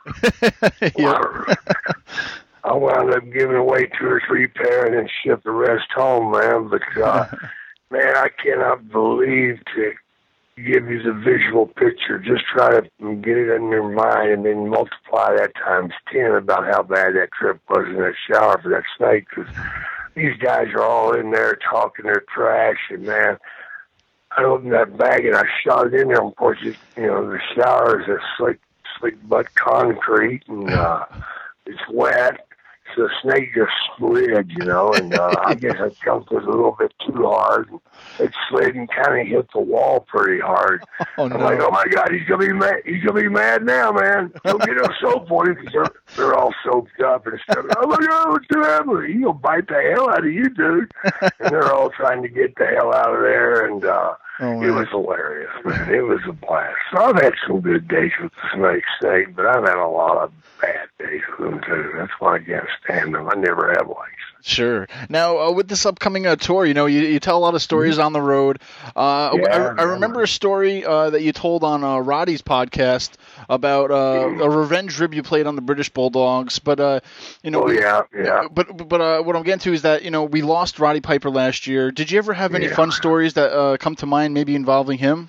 lot of room. I wound up giving away 2 or 3 pairs and then shipped the rest home, man. But, man, I cannot believe to give you the visual picture. Just try to get it in your mind and then multiply that times 10 about how bad that trip was in that shower for that snake. Because these guys are all in there talking their trash, and, man, I opened that bag and I shot it in there. Of course, you know, the shower is a slick butt concrete, and it's wet. So the snake just slid, you know, and I guess I jumped it a little bit too hard. And it slid and kind of hit the wall pretty hard.
Oh, no.
I'm like, oh my God, he's gonna be mad. He's gonna be mad now, man. Go get a soap for him, because they're all soaked up and stuff. Oh my God, what's happening? He'll bite the hell out of you, dude. And they're all trying to get the hell out of there, and it was hilarious, man. It was a blast. So I've had some good days with the snake, but I've had a lot of bad days with them too. That's why I can't stand them. I never have liked.
Sure. Now, with this upcoming tour, you know, you tell a lot of stories on the road. I remember a story that you told on Roddy's podcast about a revenge rib you played on the British Bulldogs. But, you know, But what I'm getting to is that, you know, we lost Roddy Piper last year. Did you ever have any fun stories that come to mind, maybe involving him?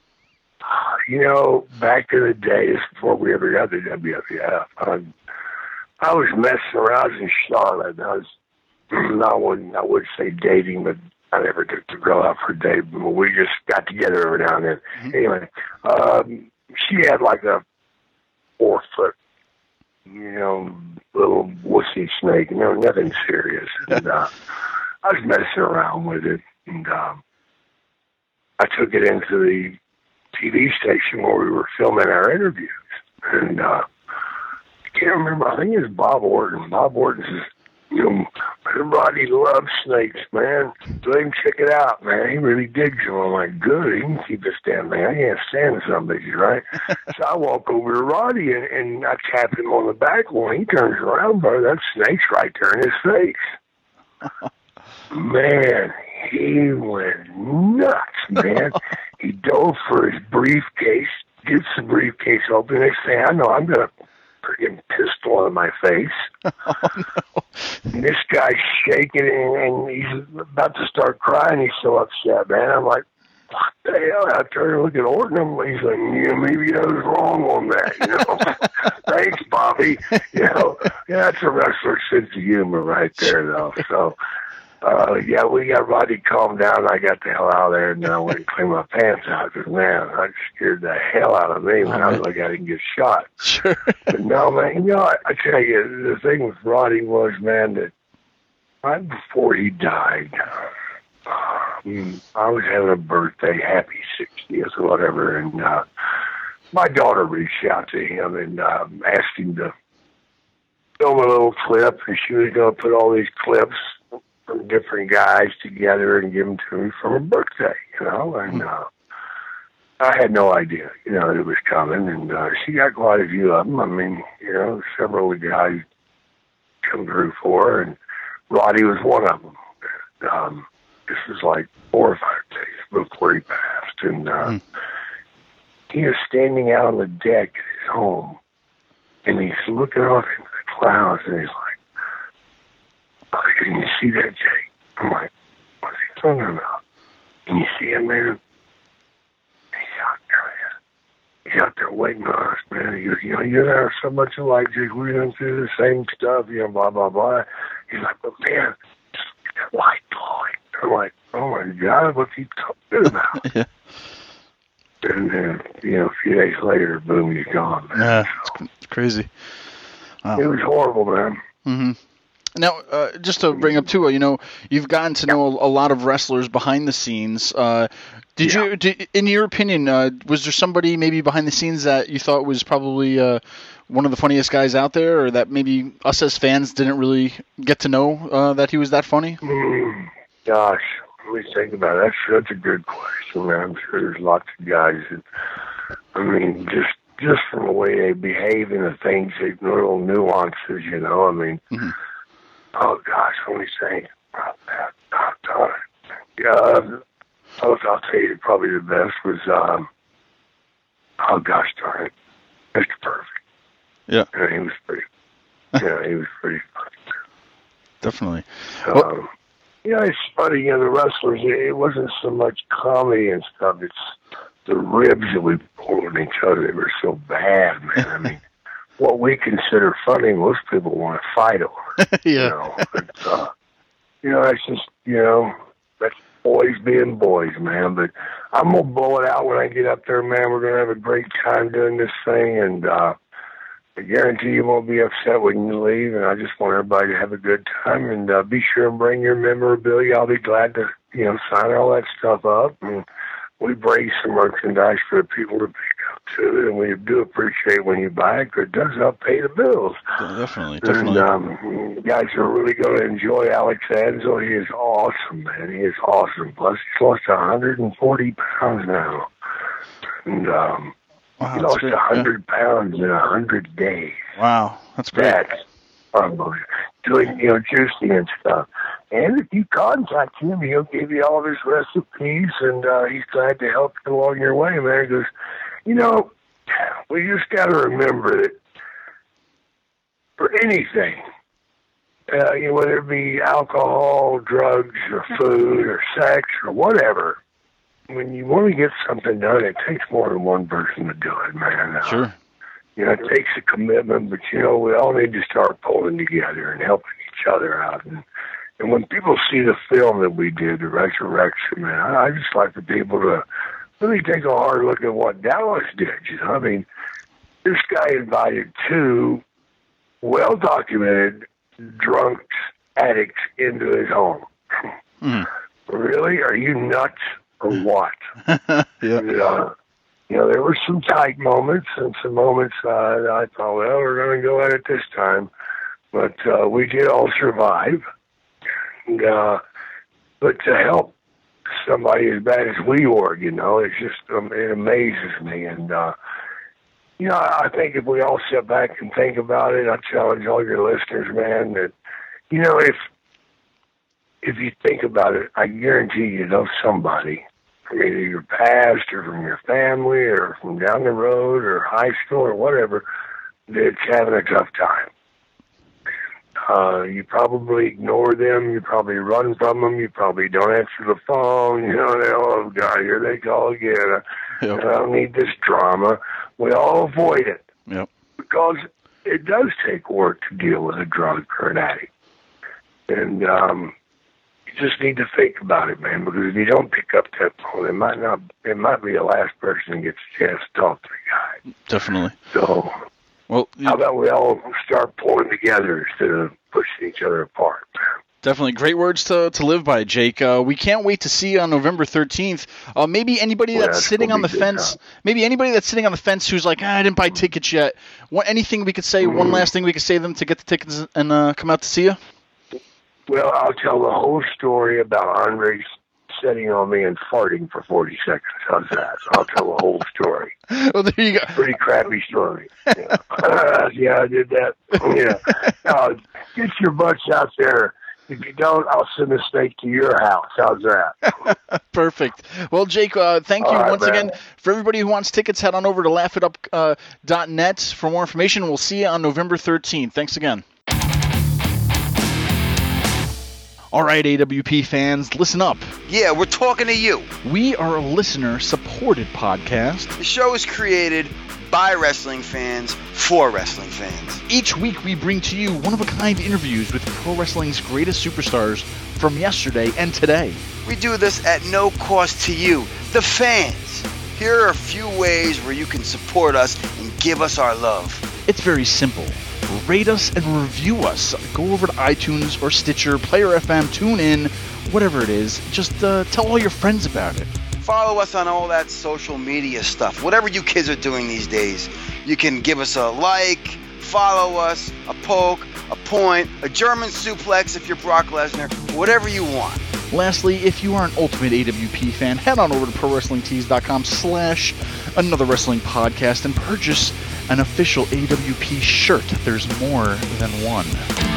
You know, back in the days before we ever got the WWF, I was messing around in Charlotte. I wouldn't say dating, but I never took the girl out for a date. But we just got together every now and then. Mm-hmm. Anyway, she had like a 4-foot, you know, little wussy snake. You know, nothing serious. And I was messing around with it, and I took it into the TV station where we were filming our interviews. And I can't remember. I think it was Bob Orton. Bob Orton says, you know, Roddy loves snakes, man. Let him check it out, man. He really digs them. I'm like, good. He can keep this damn thing. I can't stand some bitches, right? So I walk over to Roddy and I tap him on the back one. He turns around, bro. That snake's right there in his face. Man, he went nuts, man. He dove for his briefcase, gets the briefcase open. Next thing I know, I'm going to freaking pistol in my face.
Oh, no.
And this guy's shaking, and he's about to start crying. He's so upset, man. I'm like, what the hell? I turn and look at Orton. He's like, yeah, maybe I was wrong on that, you know. Thanks, Bobby. You know, yeah, that's a wrestler's sense of humor right there, though. So, yeah, we got Roddy calmed down. I got the hell out of there, and then I went and cleaned my pants out. Because, man, I scared the hell out of me when I was like, I didn't get shot.
Sure.
But no, man, you know, I tell you, the thing with Roddy was, man, that right before he died, I was having a birthday, happy 60th or whatever, and my daughter reached out to him and asked him to film a little clip, and she was going to put all these clips from different guys together and give them to me for her birthday, you know, and I had no idea, you know, it was coming, and she got quite a few of them. I mean, you know, several of the guys come through for her, and Roddy was one of them. This was like 4 or 5 days before he passed, and he was standing out on the deck at his home, and he's looking off into the clouds, and he's like, "Oh, can you see that, Jake?" I'm like, "What's he talking about? Can you see him, man?" He's out there, man. He's out there waiting on us, man. You know, you're there so much alike, Jake. We're going through the same stuff, you know, blah, blah, blah. He's like, "But, man, just that light glowing." I'm like, "Oh, my God, what's he talking about?"
Yeah.
And then, you know, a few days later, boom, he's gone, man.
Yeah,
So,
it's crazy. Wow.
it was horrible, man.
Mm-hmm. Now, just to bring up too, you know, you've gotten to know a lot of wrestlers behind the scenes. In your opinion, was there somebody maybe behind the scenes that you thought was probably one of the funniest guys out there, or that maybe us as fans didn't really get to know that he was that funny?
Gosh, let me think about it. That's such a good question, man. I'm sure there's lots of guys that, I mean, just from the way they behave and the things, the little nuances, you know, I mean, oh gosh, let me think about that. I'll tell you probably the best was, oh gosh darn it, Mr. Perfect.
Yeah.
Yeah, he was pretty, he was pretty funny.
Definitely.
You know, it's funny, you know, the wrestlers, it wasn't so much comedy and stuff, it's the ribs that we pulled on each other. They were so bad, man. I mean, what we consider funny, most people want to fight over.
Yeah.
You know, but, you know, that's just, you know, that's boys being boys, man. But I'm going to blow it out when I get up there, man. We're going to have a great time doing this thing, and I guarantee you won't be upset when you leave, and I just want everybody to have a good time, and be sure and bring your memorabilia. I'll be glad to, you know, sign all that stuff up, and we bring some merchandise for the people to pick up, too, and we do appreciate when you buy it, because it does help pay the bills.
Yeah, definitely.
And guys are really going to enjoy Alex Ansel. He is awesome, man. He is awesome. Plus, he's lost 140 pounds now. And,
Wow,
he lost 100 pounds in 100 days.
Wow, that's great.
That's unbelievable. Doing, you know, juicing and stuff. And if you contact him, he'll give you all of his recipes, and he's glad to help you along your way, man. Because, you know, we just got to remember that for anything, you know, whether it be alcohol, drugs, or food, or sex, or whatever, when you want to get something done, it takes more than one person to do it, man.
Sure.
You know, it takes a commitment, but, you know, we all need to start pulling together and helping each other out. And when people see the film that we did, The Resurrection, man, I just like for people to really take a hard look at what Dallas did. You know, I mean, this guy invited 2 well-documented drunks, addicts into his home. Really? Are you nuts? Or what?
Yeah.
And, you know, there were some tight moments and some moments I thought, well, we're going to go at it this time. But we did all survive. And, but to help somebody as bad as we were, you know, it's just, it amazes me. And, you know, I think if we all sit back and think about it, I challenge all your listeners, man, that, you know, if you think about it, I guarantee you know somebody from either your past or from your family or from down the road or high school or whatever that's having a tough time. You probably ignore them. You probably run from them. You probably don't answer the phone. You know, oh, God, here they call again. I don't need this drama. We all avoid it.
Yep.
Because it does take work to deal with a drunk or an addict. And you just need to think about it, man, because if you don't pick up that phone, it might be the last person that gets a chance to talk to the guy.
Definitely.
So,
well,
how about we all start pulling together instead of pushing each other apart, man?
Definitely. Great words to live by, Jake. We can't wait to see you on November 13th. Maybe anybody that's sitting on the fence, who's like, I didn't buy tickets yet. Anything we could say, one last thing we could say to them to get the tickets and come out to see you?
Well, I'll tell the whole story about Andre sitting on me and farting for 40 seconds. How's that? So I'll tell the whole story.
Well, there you go.
Pretty crappy story. Yeah, yeah, I did that. Yeah. Get your butts out there. If you don't, I'll send a snake to your house. How's that?
Perfect. Well, Jake, thank you once again. For everybody who wants tickets, head on over to laughitup.net for more information. We'll see you on November 13th. Thanks again. All right, AWP fans, listen up.
Yeah, we're talking to you.
We are a listener-supported podcast.
The show is created by wrestling fans for wrestling fans.
Each week we bring to you one-of-a-kind interviews with pro wrestling's greatest superstars from yesterday and today.
We do this at no cost to you, the fans. Here are a few ways where you can support us and give us our love.
It's very simple. Rate us and review us. Go over to iTunes or Stitcher, Player FM, TuneIn, whatever it is. Just tell all your friends about it.
Follow us on all that social media stuff. Whatever you kids are doing these days. You can give us a like, follow us, a poke, a point, a German suplex if you're Brock Lesnar, whatever you want.
Lastly, if you are an ultimate AWP fan, head on over to ProWrestlingTees.com/Another Wrestling Podcast and purchase an official AWP shirt. There's more than one.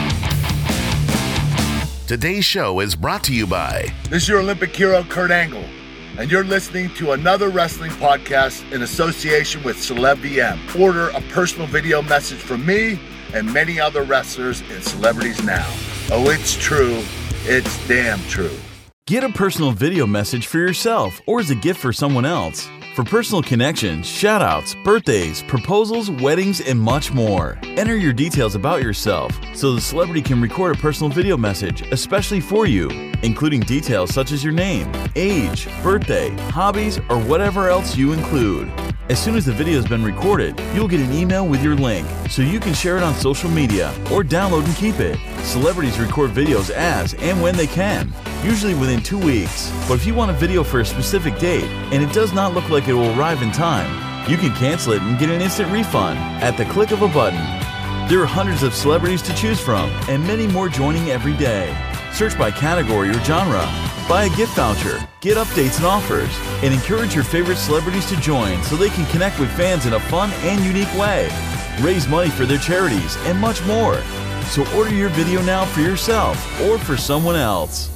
Today's show is brought to you by...
This is your Olympic hero, Kurt Angle, and you're listening to Another Wrestling Podcast in association with CelebVM. Order a personal video message from me and many other wrestlers and celebrities now. Oh, it's true. It's damn true.
Get a personal video message for yourself or as a gift for someone else. For personal connections, shout-outs, birthdays, proposals, weddings, and much more. Enter your details about yourself so the celebrity can record a personal video message, especially for you, including details such as your name, age, birthday, hobbies, or whatever else you include. As soon as the video has been recorded, you'll get an email with your link so you can share it on social media or download and keep it. Celebrities record videos as and when they can, usually within 2 weeks. But if you want a video for a specific date and it does not look like it will arrive in time, you can cancel it and get an instant refund at the click of a button. There are hundreds of celebrities to choose from and many more joining every day. Search by category or genre. Buy a gift voucher, get updates and offers, and encourage your favorite celebrities to join so they can connect with fans in a fun and unique way. Raise money for their charities and much more. So order your video now for yourself or for someone else.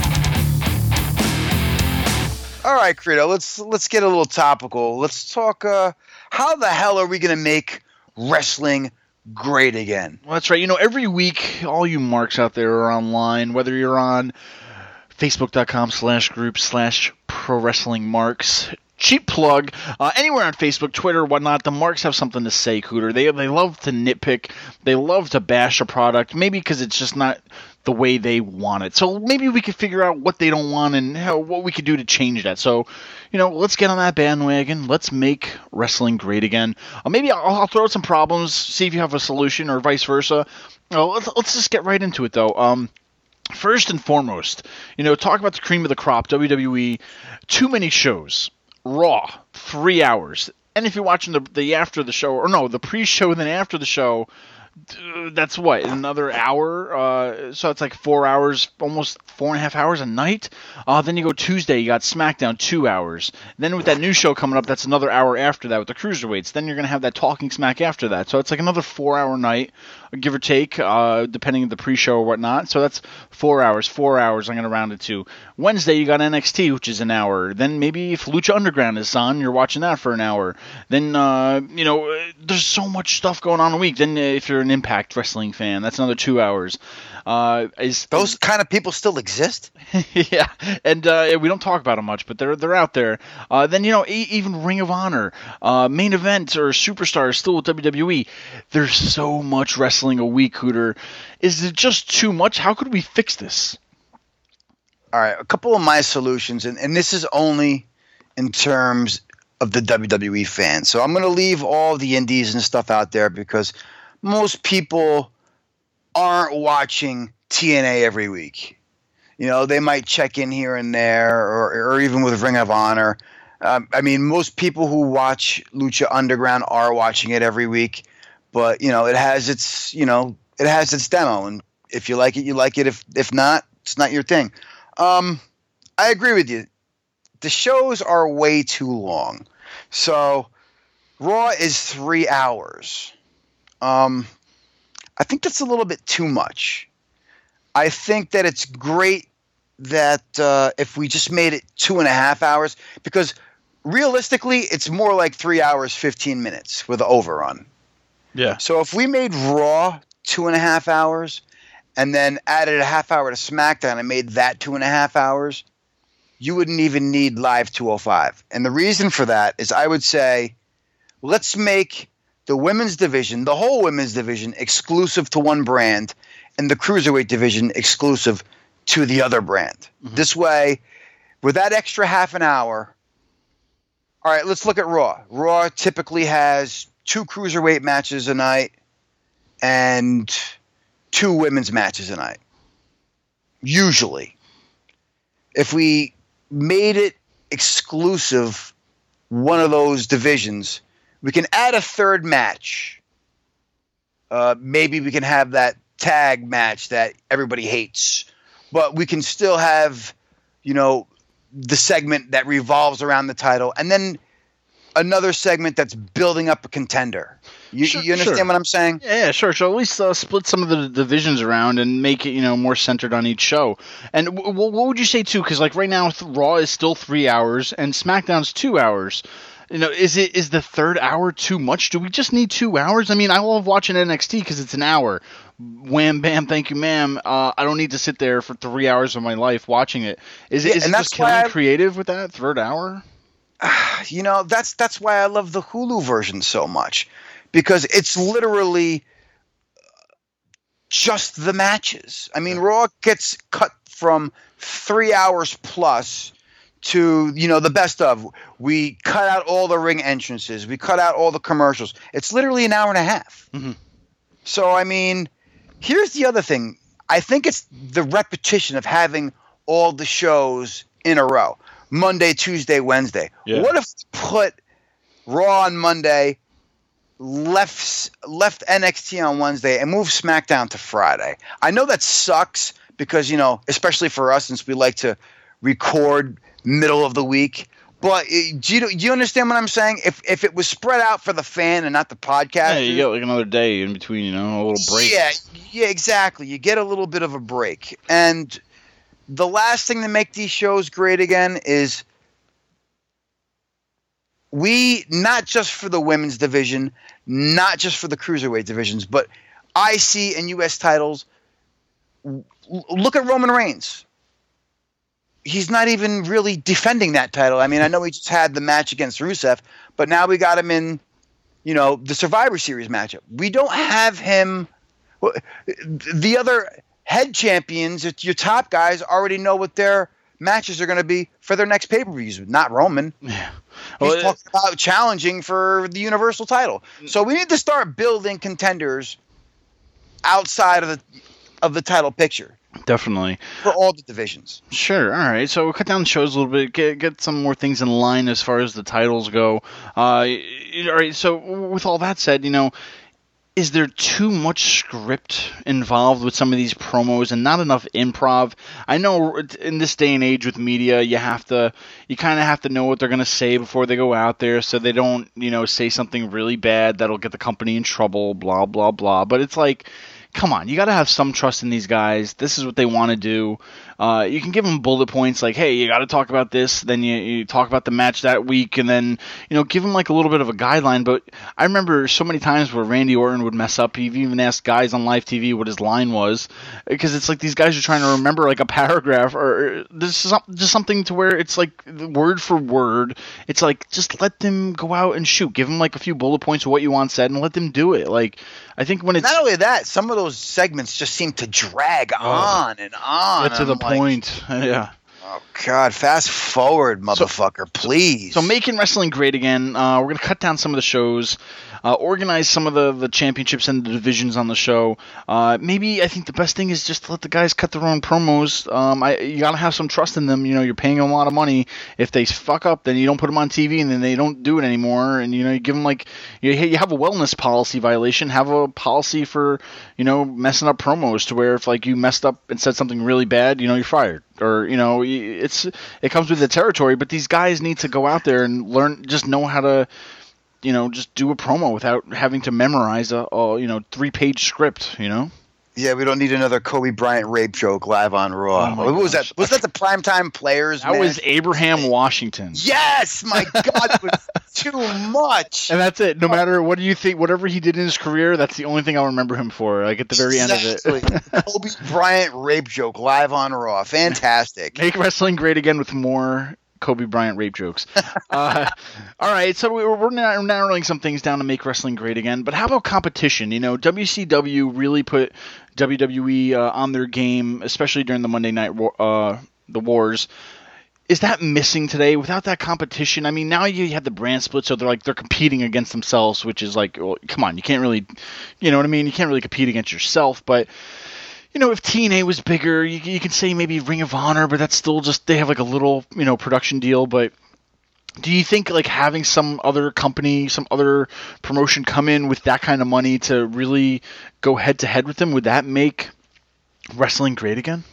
All right, Credo, let's get a little topical. Let's talk how the hell are we going to make wrestling great again?
Well, that's right. You know, every week, all you marks out there are online, whether you're on Facebook.com/group/ProWrestlingMarks. Cheap plug. Anywhere on Facebook, Twitter, whatnot, the marks have something to say, Cooter. They love to nitpick. They love to bash a product, maybe because it's just not the way they want it. So maybe we could figure out what they don't want and what we could do to change that. So, you know, let's get on that bandwagon. Let's make wrestling great again. Maybe I'll throw out some problems, see if you have a solution or vice versa. Let's just get right into it, though. First and foremost, you know, talk about the cream of the crop, WWE. Too many shows. Raw, 3 hours. And if you're watching the after the show, or no, the pre-show and then after the show, that's what, another hour? So it's like 4 hours, almost 4.5 hours a night. Then you go Tuesday, you got SmackDown, 2 hours. Then with that new show coming up, that's another hour after that with the Cruiserweights. Then you're going to have that Talking Smack after that. So it's like another 4 hour night, give or take, depending on the pre-show or whatnot. So that's 4 hours. 4 hours, I'm going to round it to. Wednesday, you got NXT, which is an hour. Then maybe if Lucha Underground is on, you're watching that for an hour. Then, there's so much stuff going on a week. Then if you're an Impact Wrestling fan, that's another 2 hours.
Those kind of people still exist?
Yeah, and we don't talk about them much, but they're out there. Then, even Ring of Honor, Main Event, or Superstars still with WWE. There's so much wrestling a week, Cooter. Is it just too much? How could we fix this?
All right, a couple of my solutions, and this is only in terms of the WWE fans. So I'm going to leave all the indies and stuff out there because most people aren't watching TNA every week. They might check in here and there, or even with Ring of Honor. Most people who watch Lucha Underground are watching it every week, but it has its demo, and if you like it, you like it. If not, it's not your thing. I agree with you. The shows are way too long. So Raw is 3 hours. I think that's a little bit too much. I think that it's great that if we just made it 2.5 hours, because realistically, it's more like 3 hours, 15 minutes with the overrun.
Yeah.
So if we made Raw 2.5 hours and then added a half hour to SmackDown and made that 2.5 hours, you wouldn't even need Live 205. And the reason for that is I would say, let's make the women's division, the whole women's division, exclusive to one brand, and the cruiserweight division exclusive to the other brand. Mm-hmm. This way, with that extra half an hour, all right, let's look at Raw. Raw typically has 2 cruiserweight matches a night and 2 women's matches a night. Usually. If we made it exclusive, one of those divisions, we can add a third match. Maybe we can have that tag match that everybody hates, but we can still have, the segment that revolves around the title, and then another segment that's building up a contender. You understand what I'm saying?
Yeah, sure. So at least split some of the divisions around and make it, more centered on each show. And what would you say too? Because like right now, Raw is still 3 hours and SmackDown's 2 hours. Is the third hour too much? Do we just need 2 hours? I love watching NXT because it's an hour. Wham, bam, thank you, ma'am. I don't need to sit there for 3 hours of my life watching it. Is it just killing creative with that third hour?
That's why I love the Hulu version so much, because it's literally just the matches. Raw gets cut from 3 hours plus to, the best of. We cut out all the ring entrances. We cut out all the commercials. It's literally an hour and a half. Mm-hmm. So, here's the other thing. I think it's the repetition of having all the shows in a row. Monday, Tuesday, Wednesday. Yeah. What if we put Raw on Monday, left NXT on Wednesday, and move SmackDown to Friday? I know that sucks because, especially for us, since we like to record middle of the week. But do you understand what I'm saying? If it was spread out for the fan and not the podcast,
yeah, you get like another day in between, a little break.
Yeah, exactly. You get a little bit of a break. And the last thing to make these shows great again is we, not just for the women's division, not just for the cruiserweight divisions, but IC and US titles. Look at Roman Reigns. He's not even really defending that title. I know he just had the match against Rusev, but now we got him in, the Survivor Series matchup. We don't have him. The other head champions, your top guys, already know what their matches are going to be for their next pay-per-views. Not Roman. Yeah. He's talking about challenging for the Universal title. So we need to start building contenders outside of the title picture.
Definitely.
For all the divisions.
Sure. All right. So we'll cut down the shows a little bit, get some more things in line as far as the titles go. All right. So with all that said, is there too much script involved with some of these promos and not enough improv? I know in this day and age with media, you kind of have to know what they're going to say before they go out there so they don't, say something really bad that'll get the company in trouble, blah, blah, blah. But it's like, come on, you got to have some trust in these guys. This is what they want to do. You can give them bullet points like, hey, you got to talk about this. Then you talk about the match that week, and then give them like a little bit of a guideline. But I remember so many times where Randy Orton would mess up. He even asked guys on live TV what his line was, because it's like these guys are trying to remember like a paragraph or this is just something to where it's like word for word. It's like just let them go out and shoot. Give them like a few bullet points of what you want said and let them do it. Like I think when it's
not only that, some of those segments just seem to drag on and on.
Get to the point. Yeah.
Oh, God. Fast forward, motherfucker, please.
So making wrestling great again. We're going to cut down some of the shows, organize some of the championships and the divisions on the show. Maybe I think the best thing is just to let the guys cut their own promos. You got to have some trust in them. You're paying them a lot of money. If they fuck up, then you don't put them on TV, and then they don't do it anymore. And, you give them like you have a wellness policy violation. Have a policy for, messing up promos to where if like you messed up and said something really bad, you're fired. Or it comes with the territory, but these guys need to go out there and learn, just know how to, just do a promo without having to memorize a 3-page script.
Yeah, we don't need another Kobe Bryant rape joke live on Raw. What was that? Was that the Primetime Players?
That was Abraham Washington.
Yes, my God, it was too much.
And that's it. No matter what do you think, whatever he did in his career, that's the only thing I'll remember him for. Like at the very end of it.
Kobe Bryant rape joke live on Raw. Fantastic.
Make wrestling great again with more Kobe Bryant rape jokes. All right, so we're narrowing some things down to make wrestling great again. But how about competition? WCW really put WWE on their game, especially during the Monday Night the Wars. Is that missing today? Without that competition, I mean, now you have the brand split, so they're competing against themselves, which is like, well, come on, you can't really, you know what I mean? You can't really compete against yourself, but. If TNA was bigger, you could say maybe Ring of Honor, but that's still just, they have like a little, production deal. But do you think like having some other company, some other promotion come in with that kind of money to really go head to head with them, would that make wrestling great again?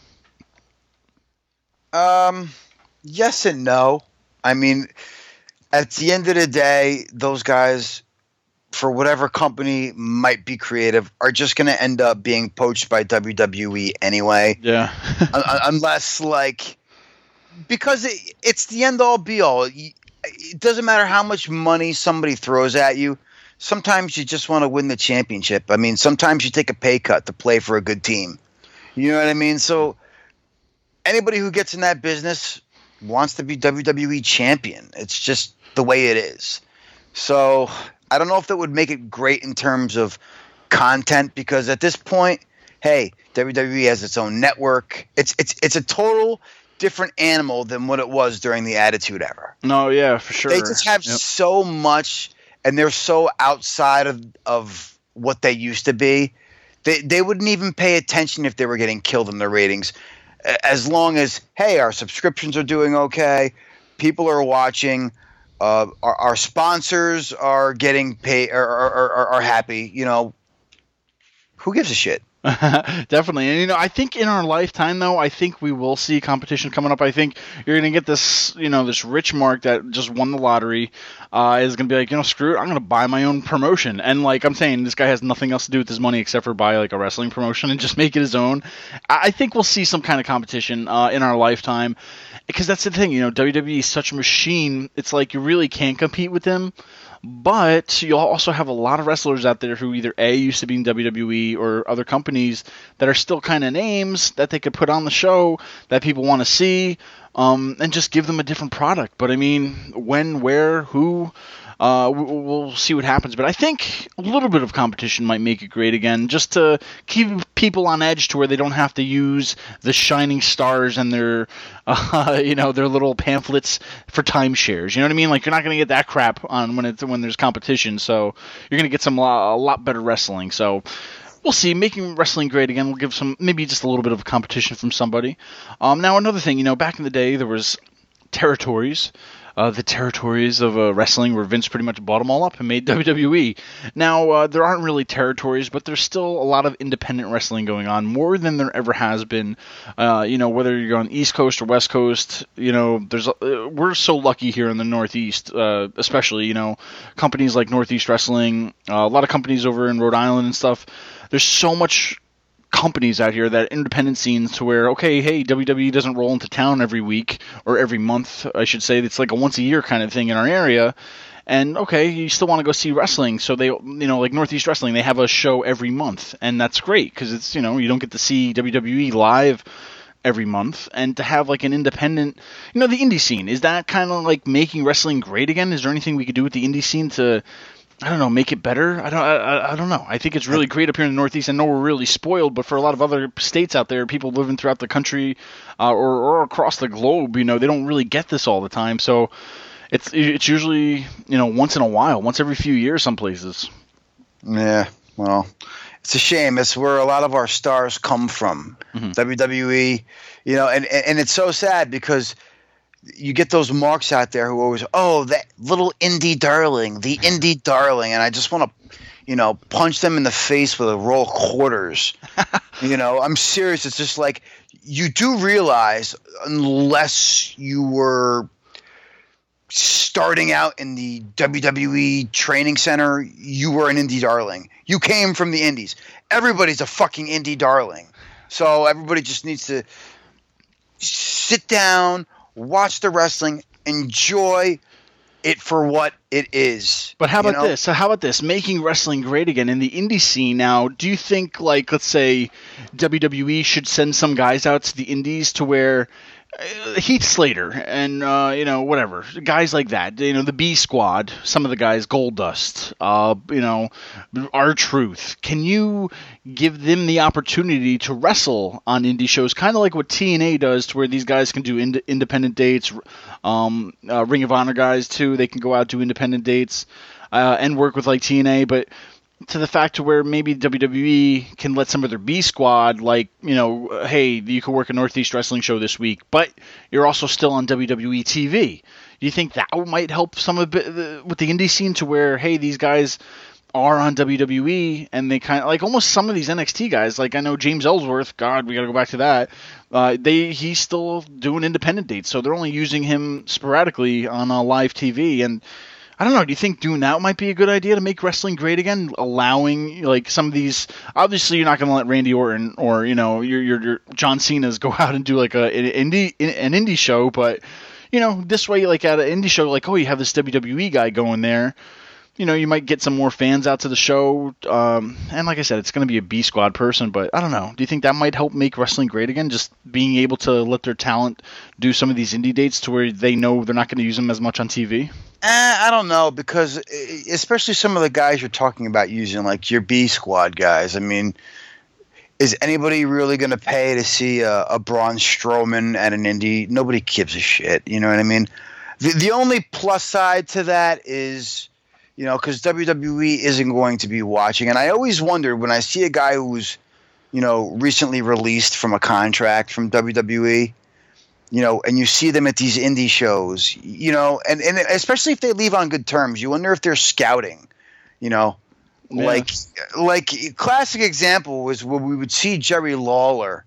Yes and no. I mean, at the end of the day, those guys, for whatever company might be creative, are just going to end up being poached by WWE anyway.
Yeah.
Unless, because it's the end-all, be-all. It doesn't matter how much money somebody throws at you. Sometimes you just want to win the championship. I mean, sometimes you take a pay cut to play for a good team. You know what I mean? So anybody who gets in that business wants to be WWE champion. It's just the way it is. So I don't know if that would make it great in terms of content, because at this point, hey, WWE has its own network. It's a total different animal than what it was during the Attitude Era.
No, yeah, for sure.
They just have so much, and they're so outside of what they used to be. They wouldn't even pay attention if they were getting killed in their ratings, as long as, hey, our subscriptions are doing okay, people are watching. Our sponsors are getting paid, are happy. Who gives a shit?
Definitely. And I think in our lifetime, though, I think we will see competition coming up. I think you're going to get this, this rich mark that just won the lottery is going to be like, screw it, I'm going to buy my own promotion. And like I'm saying, this guy has nothing else to do with his money except for buy like a wrestling promotion and just make it his own. I think we'll see some kind of competition in our lifetime, because that's the thing, WWE is such a machine. It's like you really can't compete with them. But you'll also have a lot of wrestlers out there who either A, used to be in WWE or other companies that are still kind of names that they could put on the show that people want to see, and just give them a different product. But I mean, when, where, who, we'll see what happens. But I think a little bit of competition might make it great again, just to keep people on edge to where they don't have to use the shining stars and their, their little pamphlets for timeshares. You know what I mean? Like, you're not going to get that crap on when there's competition. So you're going to get a lot better wrestling. So we'll see. Making wrestling great again will give maybe just a little bit of competition from somebody. Now, another thing, back in the day, there was territories. the territories of wrestling where Vince pretty much bought them all up and made WWE. Now, there aren't really territories, but there's still a lot of independent wrestling going on, more than there ever has been. Whether you're on East Coast or West Coast, we're so lucky here in the Northeast, especially, companies like Northeast Wrestling, a lot of companies over in Rhode Island and stuff. There's so much companies out here that independent scenes to where, okay, hey, WWE doesn't roll into town every week or every month, I should say. It's like a once a year kind of thing in our area. And okay, you still want to go see wrestling, so they, like Northeast Wrestling, they have a show every month, and that's great because it's, you don't get to see WWE live every month, and to have like an independent, the indie scene, is that kind of like making wrestling great again? Is there anything we could do with the indie scene to, I don't know, make it better? I don't know. I think it's really great up here in the Northeast. I know we're really spoiled, but for a lot of other states out there, people living throughout the country or across the globe, they don't really get this all the time. So it's usually, once in a while, once every few years some places.
Yeah, well, it's a shame. It's where a lot of our stars come from. WWE, and it's so sad because you get those marks out there who always, that little indie darling, the indie darling, and I just want to, punch them in the face with a roll of quarters. I'm serious. It's just like, you do realize, unless you were starting out in the WWE training center, you were an indie darling. You came from the indies. Everybody's a fucking indie darling. So everybody just needs to sit down, watch the wrestling, enjoy it for what it is.
But how about this? So how about this? Making wrestling great again in the indie scene now. Do you think, like, let's say WWE should send some guys out to the indies to where Heath Slater and whatever guys like that, the B Squad, some of the guys, Goldust, R-Truth, can you give them the opportunity to wrestle on indie shows, kind of like what TNA does, to where these guys can do independent dates, Ring of Honor guys too, they can go out, do independent dates and work with like TNA, but to the fact to where maybe WWE can let some of their B Squad, like, hey, you could work a Northeast Wrestling show this week, but you're also still on WWE TV. Do you think that might help some of it with the indie scene to where, hey, these guys are on WWE and they kind of, like, almost some of these NXT guys, like I know James Ellsworth, God, we got to go back to that. He's still doing independent dates, so they're only using him sporadically on live TV. And I don't know. Do you think doing that might be a good idea to make wrestling great again? Allowing like some of these. Obviously, you're not going to let Randy Orton or your John Cena's go out and do like an indie show, but this way, like at an indie show, like, oh, you have this WWE guy going there. You might get some more fans out to the show. And like I said, it's going to be a B Squad person, but I don't know. Do you think that might help make wrestling great again? Just being able to let their talent do some of these indie dates to where they know they're not going to use them as much on TV?
I don't know, because especially some of the guys you're talking about using, like your B Squad guys. I mean, is anybody really going to pay to see a Braun Strowman at an indie? Nobody gives a shit. You know what I mean? The only plus side to that is, because WWE isn't going to be watching. And I always wonder when I see a guy who's, recently released from a contract from WWE, and you see them at these indie shows, and especially if they leave on good terms, you wonder if they're scouting, Yeah. Like classic example was when we would see Jerry Lawler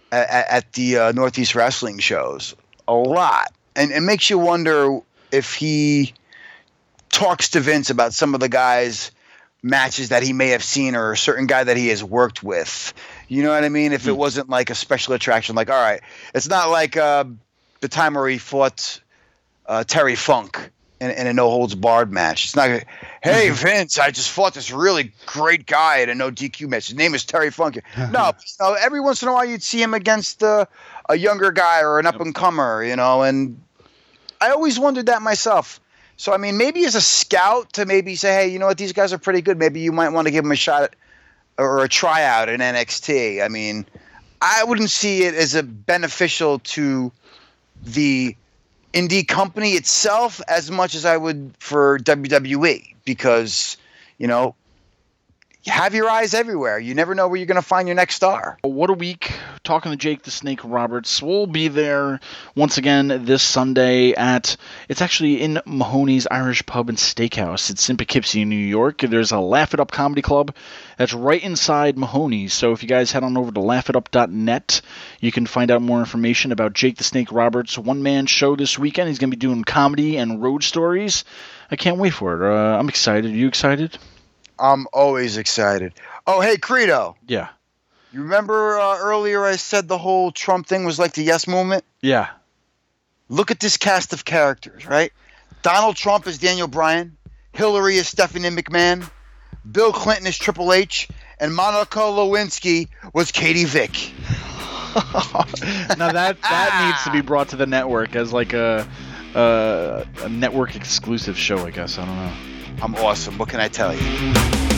at the Northeast Wrestling shows a lot. And it makes you wonder if he talks to Vince about some of the guys' matches that he may have seen or a certain guy that he has worked with. You know what I mean? If it wasn't like a special attraction, like, all right, it's not like the time where he fought Terry Funk in a no-holds-barred match. It's not, hey, Vince, I just fought this really great guy at a no-DQ match. His name is Terry Funk. No, every once in a while you'd see him against a younger guy or an up-and-comer, and I always wondered that myself. So, I mean, maybe as a scout to maybe say, hey, you know what, these guys are pretty good. Maybe you might want to give them a shot or a tryout in NXT. I mean, I wouldn't see it as a beneficial to the indie company itself as much as I would for WWE, because, have your eyes everywhere. You never know where you're going to find your next star.
What a week talking to Jake the Snake Roberts. We'll be there once again this Sunday it's actually in Mahoney's Irish Pub and Steakhouse. It's in Poughkeepsie, New York. There's a Laugh It Up Comedy Club that's right inside Mahoney's. So if you guys head on over to laughitup.net, you can find out more information about Jake the Snake Roberts' one-man show this weekend. He's going to be doing comedy and road stories. I can't wait for it. I'm excited. Are you excited?
I'm always excited. Oh, hey, Credo.
Yeah.
You remember earlier I said the whole Trump thing was like the yes movement?
Yeah.
Look at this cast of characters, right? Donald Trump is Daniel Bryan. Hillary is Stephanie McMahon. Bill Clinton is Triple H. And Monica Lewinsky was Katie Vick.
Now that needs to be brought to the network as like a network exclusive show, I guess. I don't know.
I'm awesome. What can I tell you?